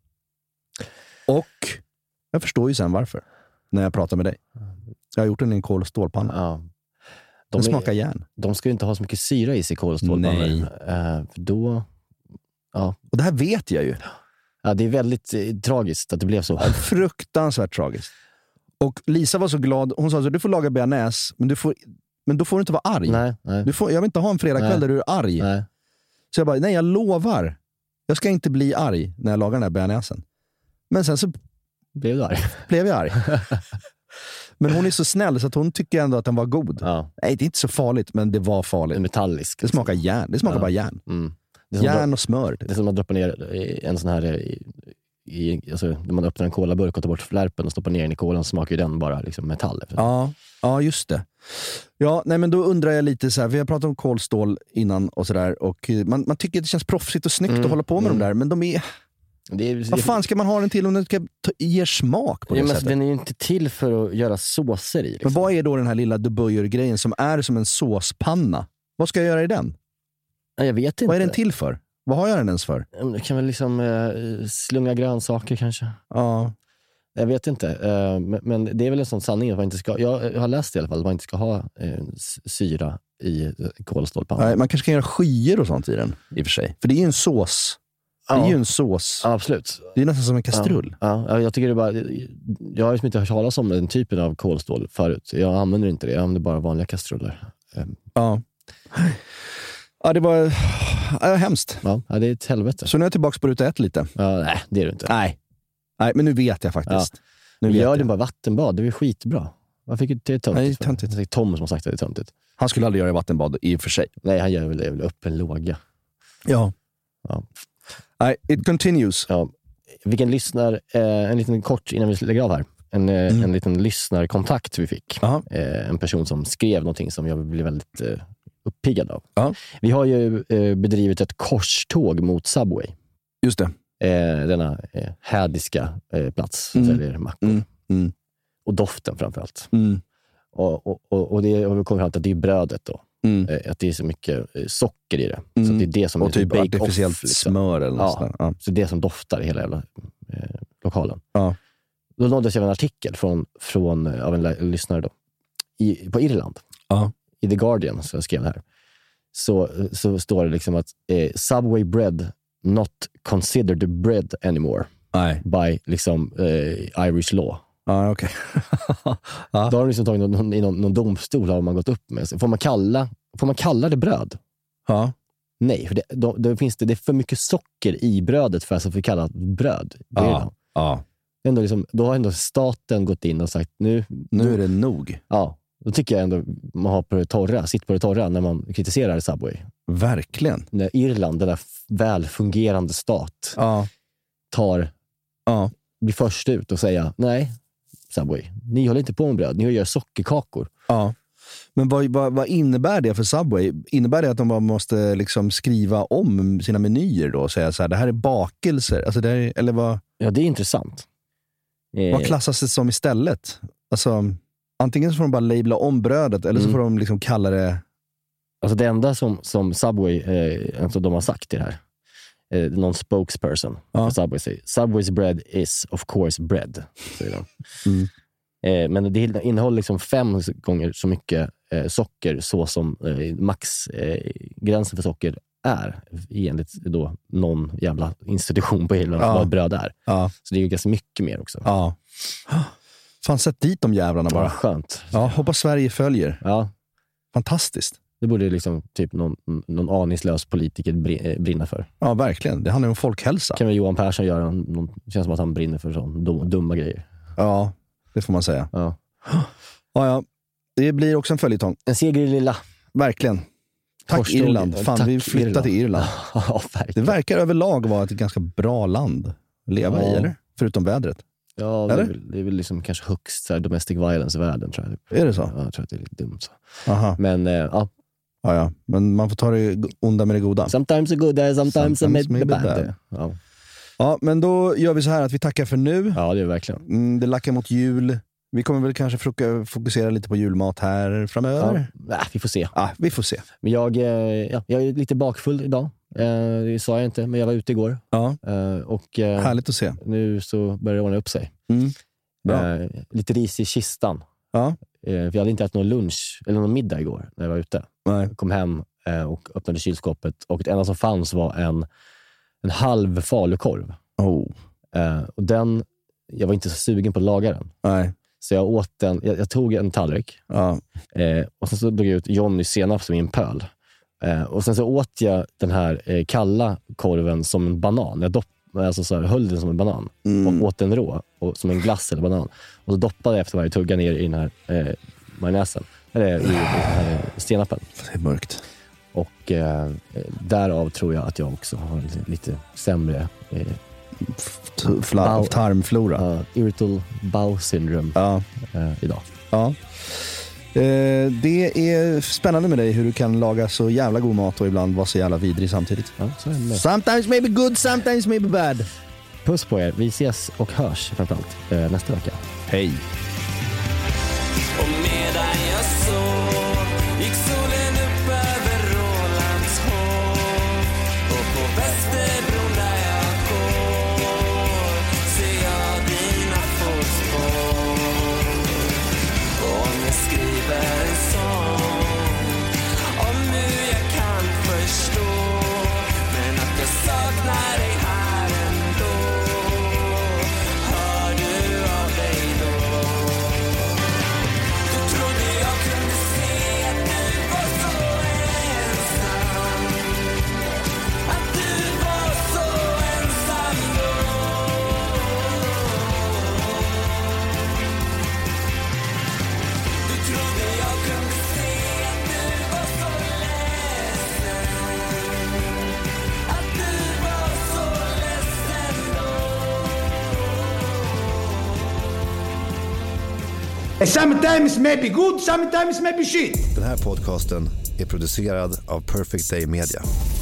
Och jag förstår ju sen varför. När jag pratar med dig. Jag har gjort den i en kol- och stålpanna. Ja. De den smakar är, järn. De ska ju inte ha så mycket syra i sig, kol- och stålpannor. Nej. Uh, för då... Ja. Och det här vet jag ju. Ja, det är väldigt eh, tragiskt att det blev så. Ja, fruktansvärt tragiskt. Och Lisa var så glad. Hon sa så, du får laga bearnaise, men, du får, men då får du inte vara arg. Nej, nej. Du får, jag vill inte ha en fredagkväll där du är arg. Nej. Så jag bara, nej jag lovar. Jag ska inte bli arg när jag lagar den här bearnaisen. Men sen så blev du arg. Blev jag arg. Men hon är så snäll så att hon tycker ändå att den var god. Ja. Nej, det är inte så farligt, men det var farligt. Metallisk. Det smakar järn. Det smakar ja. bara järn. Mm. Järn och smör. Det är som att droppa ner en sån här i, i, alltså, när man öppnar en kolaburk och tar bort flärpen och stoppar ner den i kolan, så smakar ju den bara liksom metall. Ja, ja, just det. Ja, nej, men då undrar jag lite så här, vi har pratat om kolstål innan och sådär, och man, man tycker att det känns proffsigt och snyggt mm. att hålla på med mm. de där, men de är... Det är, vad fan ska man ha den till om den ska ta, ge smak på det ja, sättet? Den är ju inte till för att göra såser i. Liksom. Men vad är då den här lilla De Buyer-grejen som är som en såspanna? Vad ska jag göra i den? Ja, jag vet inte. Vad är den till för? Vad har jag den ens för? Du kan väl liksom eh, slunga grönsaker kanske. Ja. Jag vet inte. Eh, men, men det är väl en sån sanning att man inte ska... Jag, jag har läst i alla fall att man inte ska ha eh, syra i kolstålpannan. Nej, man kanske kan göra skyer och sånt i den, i och för sig. För det är ju en sås. Det är ja. ju en sås. Ja, absolut. Det är nästan som en kastrull. Ja, ja, jag tycker det bara... Jag har ju inte hört talas om den typen av kolstål förut. Jag använder inte det. Jag använder bara vanliga kastruller. Ja. Ja, det var ja, hemskt. Ja, det är ett helvete. Så nu är jag tillbaka på ruta ett lite. Ja, nej, det är du inte. Nej. Nej, men nu vet jag faktiskt. Ja. Nu vet gör jag. det bara vattenbad. Det är skitbra. Vad fick det töntigt? Nej, töntigt. Det är Tom som har sagt att det är töntigt. Han skulle aldrig göra vattenbad i och för sig. Nej, han gör väl, väl upp en låga. Ja. Ja. Nej, it continues. Ja. Vilken lyssnar, eh, en liten kort innan vi lägger av här. En, mm. en liten lyssnarkontakt vi fick. Eh, en person som skrev någonting som jag blev väldigt eh, uppiggad av. Aha. Vi har ju eh, bedrivit ett korståg mot Subway. Just det. Eh, denna eh, hädiska eh, plats som mm. säljer mackor. Mm. Mm. Och doften framförallt. Mm. Och, och, och, och det har vi kommit fram till att det är brödet då. Mm. Eh, att det är så mycket eh, socker i det. Mm. Så att det är det som och är typ artificiellt off, liksom. smör eller något ja, ja. Så det är det som doftar i hela jävla, eh, lokalen. Ja. Då nåddes jag av en artikel från, från, av en lä- lyssnare då. I, på Irland. Ja. I The Guardian, så jag skrev det här. Så, så står det liksom att eh, Subway bread not considered bread anymore. Nej. By liksom eh, Irish law. Ja, okej. Okay. ja. Då har de liksom tagit någon, i någon, någon domstol har man gått upp med. Får man kalla, får man kalla det bröd? Ja. Nej, för det, då, då finns det, det är för mycket socker i brödet för att få kalla bröd. Det är ja. Ja. Ändå liksom, då har ändå staten gått in och sagt nu, nu är det nog. Ja, då tycker jag ändå man har på det torra, sitt på det torra när man kritiserar Subway. Verkligen. När Irland, den där välfungerande stat, ja. tar ja. blir först ut och säga nej, Subway, ni håller inte på med bröd, ni gör sockerkakor. Ja. Men vad, vad, vad innebär det för Subway? Innebär det att de bara måste liksom skriva om sina menyer då och säga så här, det här är bakelser? Alltså det är, eller vad? Ja, det är intressant. Vad klassas det som istället? Alltså, antingen så får de bara labla om brödet eller så mm. får de liksom kalla det... Alltså det enda som, som Subway, eh, alltså de har sagt i det här, eh, någon spokesperson ja. för Subway säger, Subway's bread is of course bread, säger de. Mm. Eh, men det innehåller liksom fem gånger så mycket eh, socker så som eh, maxgränsen eh, för socker är enligt då någon jävla institution på Irland ja. vad bröd är. Ja. Så det är ju ganska mycket mer också. Ja. Fan, sätt dit de jävlarna bara. Ja, skönt. Ja, hoppas Sverige följer. Ja. Fantastiskt. Det borde liksom typ någon, någon aningslös politiker brinna för. Ja, verkligen. Det handlar om folkhälsa. Kan väl Johan Persson göra någon, det känns som att han brinner för sån dumma grejer. Ja, det får man säga. Ja. Ja, ja. Det blir också en följetong. En seger i lilla. Verkligen. Tack Korståg, Irland. Fan, tack vi flyttar Irland. till Irland. Ja, det verkar överlag vara ett ganska bra land att leva ja. i, eller? Förutom vädret. Ja, det är, väl, det är väl liksom kanske högst så här, domestic violence i världen, tror jag. Är det så? Ja, jag tror att det är lite dumt. Så. Aha. Men, eh, ja. Ja, ja. Men man får ta det onda med det goda. Sometimes a good, sometimes, sometimes a maybe bad. bad. Ja. ja, men då gör vi så här att vi tackar för nu. Ja, det är verkligen. Mm, det lackar mot jul. Vi kommer väl kanske fokusera lite på julmat här framöver. Ja, nej, vi får se. Ja, vi får se. Men jag, ja, jag är lite bakfull idag. Eh, det sa jag inte, men jag var ute igår. Ja. Eh, och, eh, Härligt att se. Nu så börjar det ordna upp sig. Mm. Bra. Eh, lite ris i kistan. Ja. Eh, vi hade inte ätit någon lunch eller någon middag igår när jag var ute. Nej. Jag kom hem eh, och öppnade kylskåpet. Och det enda som fanns var en, en halv falukorv. Oh. Eh, och den, jag var inte så sugen på att laga den. Nej. Så jag åt den, jag, jag tog en tallrik. Ja. Eh, och sen så drog jag ut Johnny senap som i en pöl. Eh, och sen så åt jag den här eh, kalla korven som en banan. Jag dopp, alltså så här, höll den som en banan. Mm. Och åt den rå, och, som en glass eller banan. Och så doppade jag efter varje tugga ner i den här eh, majonnäsen. Eller i den här senapen. Det är mörkt. Och eh, därav tror jag att jag också har lite, lite sämre... Eh, Fla- av tarmflora. Uh, irritable bowel syndrome ja. uh, idag. Ja. Eh, det är spännande med dig hur du kan laga så jävla god mat och ibland vara så jävla vidrig samtidigt. Ja, så är det. Sometimes maybe good, sometimes maybe bad. Puss på er. Vi ses och hörs framförallt eh, nästa vecka. Hej. Och medan jag såg gick solen upp över Rålands hov. Och på Västerbron där jag går ser jag dina fotspår. Och om jag skriver en sång om hur jag kan förstå, men att jag saknar dig här ändå. Hör du av dig då? Du trodde jag kunde se att du var så ensam, att du var så ensam då. Du trodde jag kunde se att du var så ledsen, att du var så ledsen då. Sometimes maybe good, sometimes maybe shit. Den här podcasten är producerad av Perfect Day Media.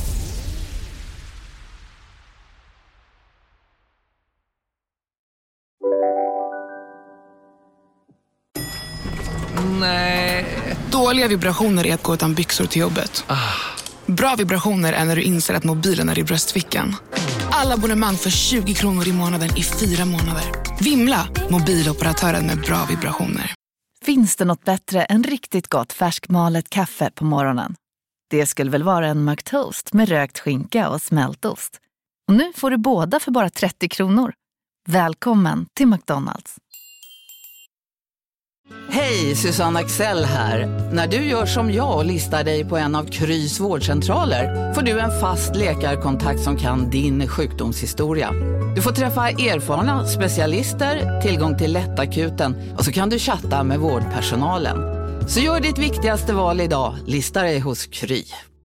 Nej. Dåliga vibrationer är att gå utan byxor till jobbet. Bra vibrationer är när du inser att mobilen är i bröstfickan. Alla abonnemang för tjugo kronor i månaden i fyra månader. Vimla, mobiloperatören med bra vibrationer. Finns det något bättre än riktigt gott färskmalet kaffe på morgonen? Det skulle väl vara en McToast med rökt skinka och smältost. Och nu får du båda för bara trettio kronor. Välkommen till McDonald's. Hej, Susanne Axel här. När du gör som jag och listar dig på en av Krys vårdcentraler får du en fast läkarkontakt som kan din sjukdomshistoria. Du får träffa erfarna specialister, tillgång till lättakuten och så kan du chatta med vårdpersonalen. Så gör ditt viktigaste val idag, lista dig hos Kry.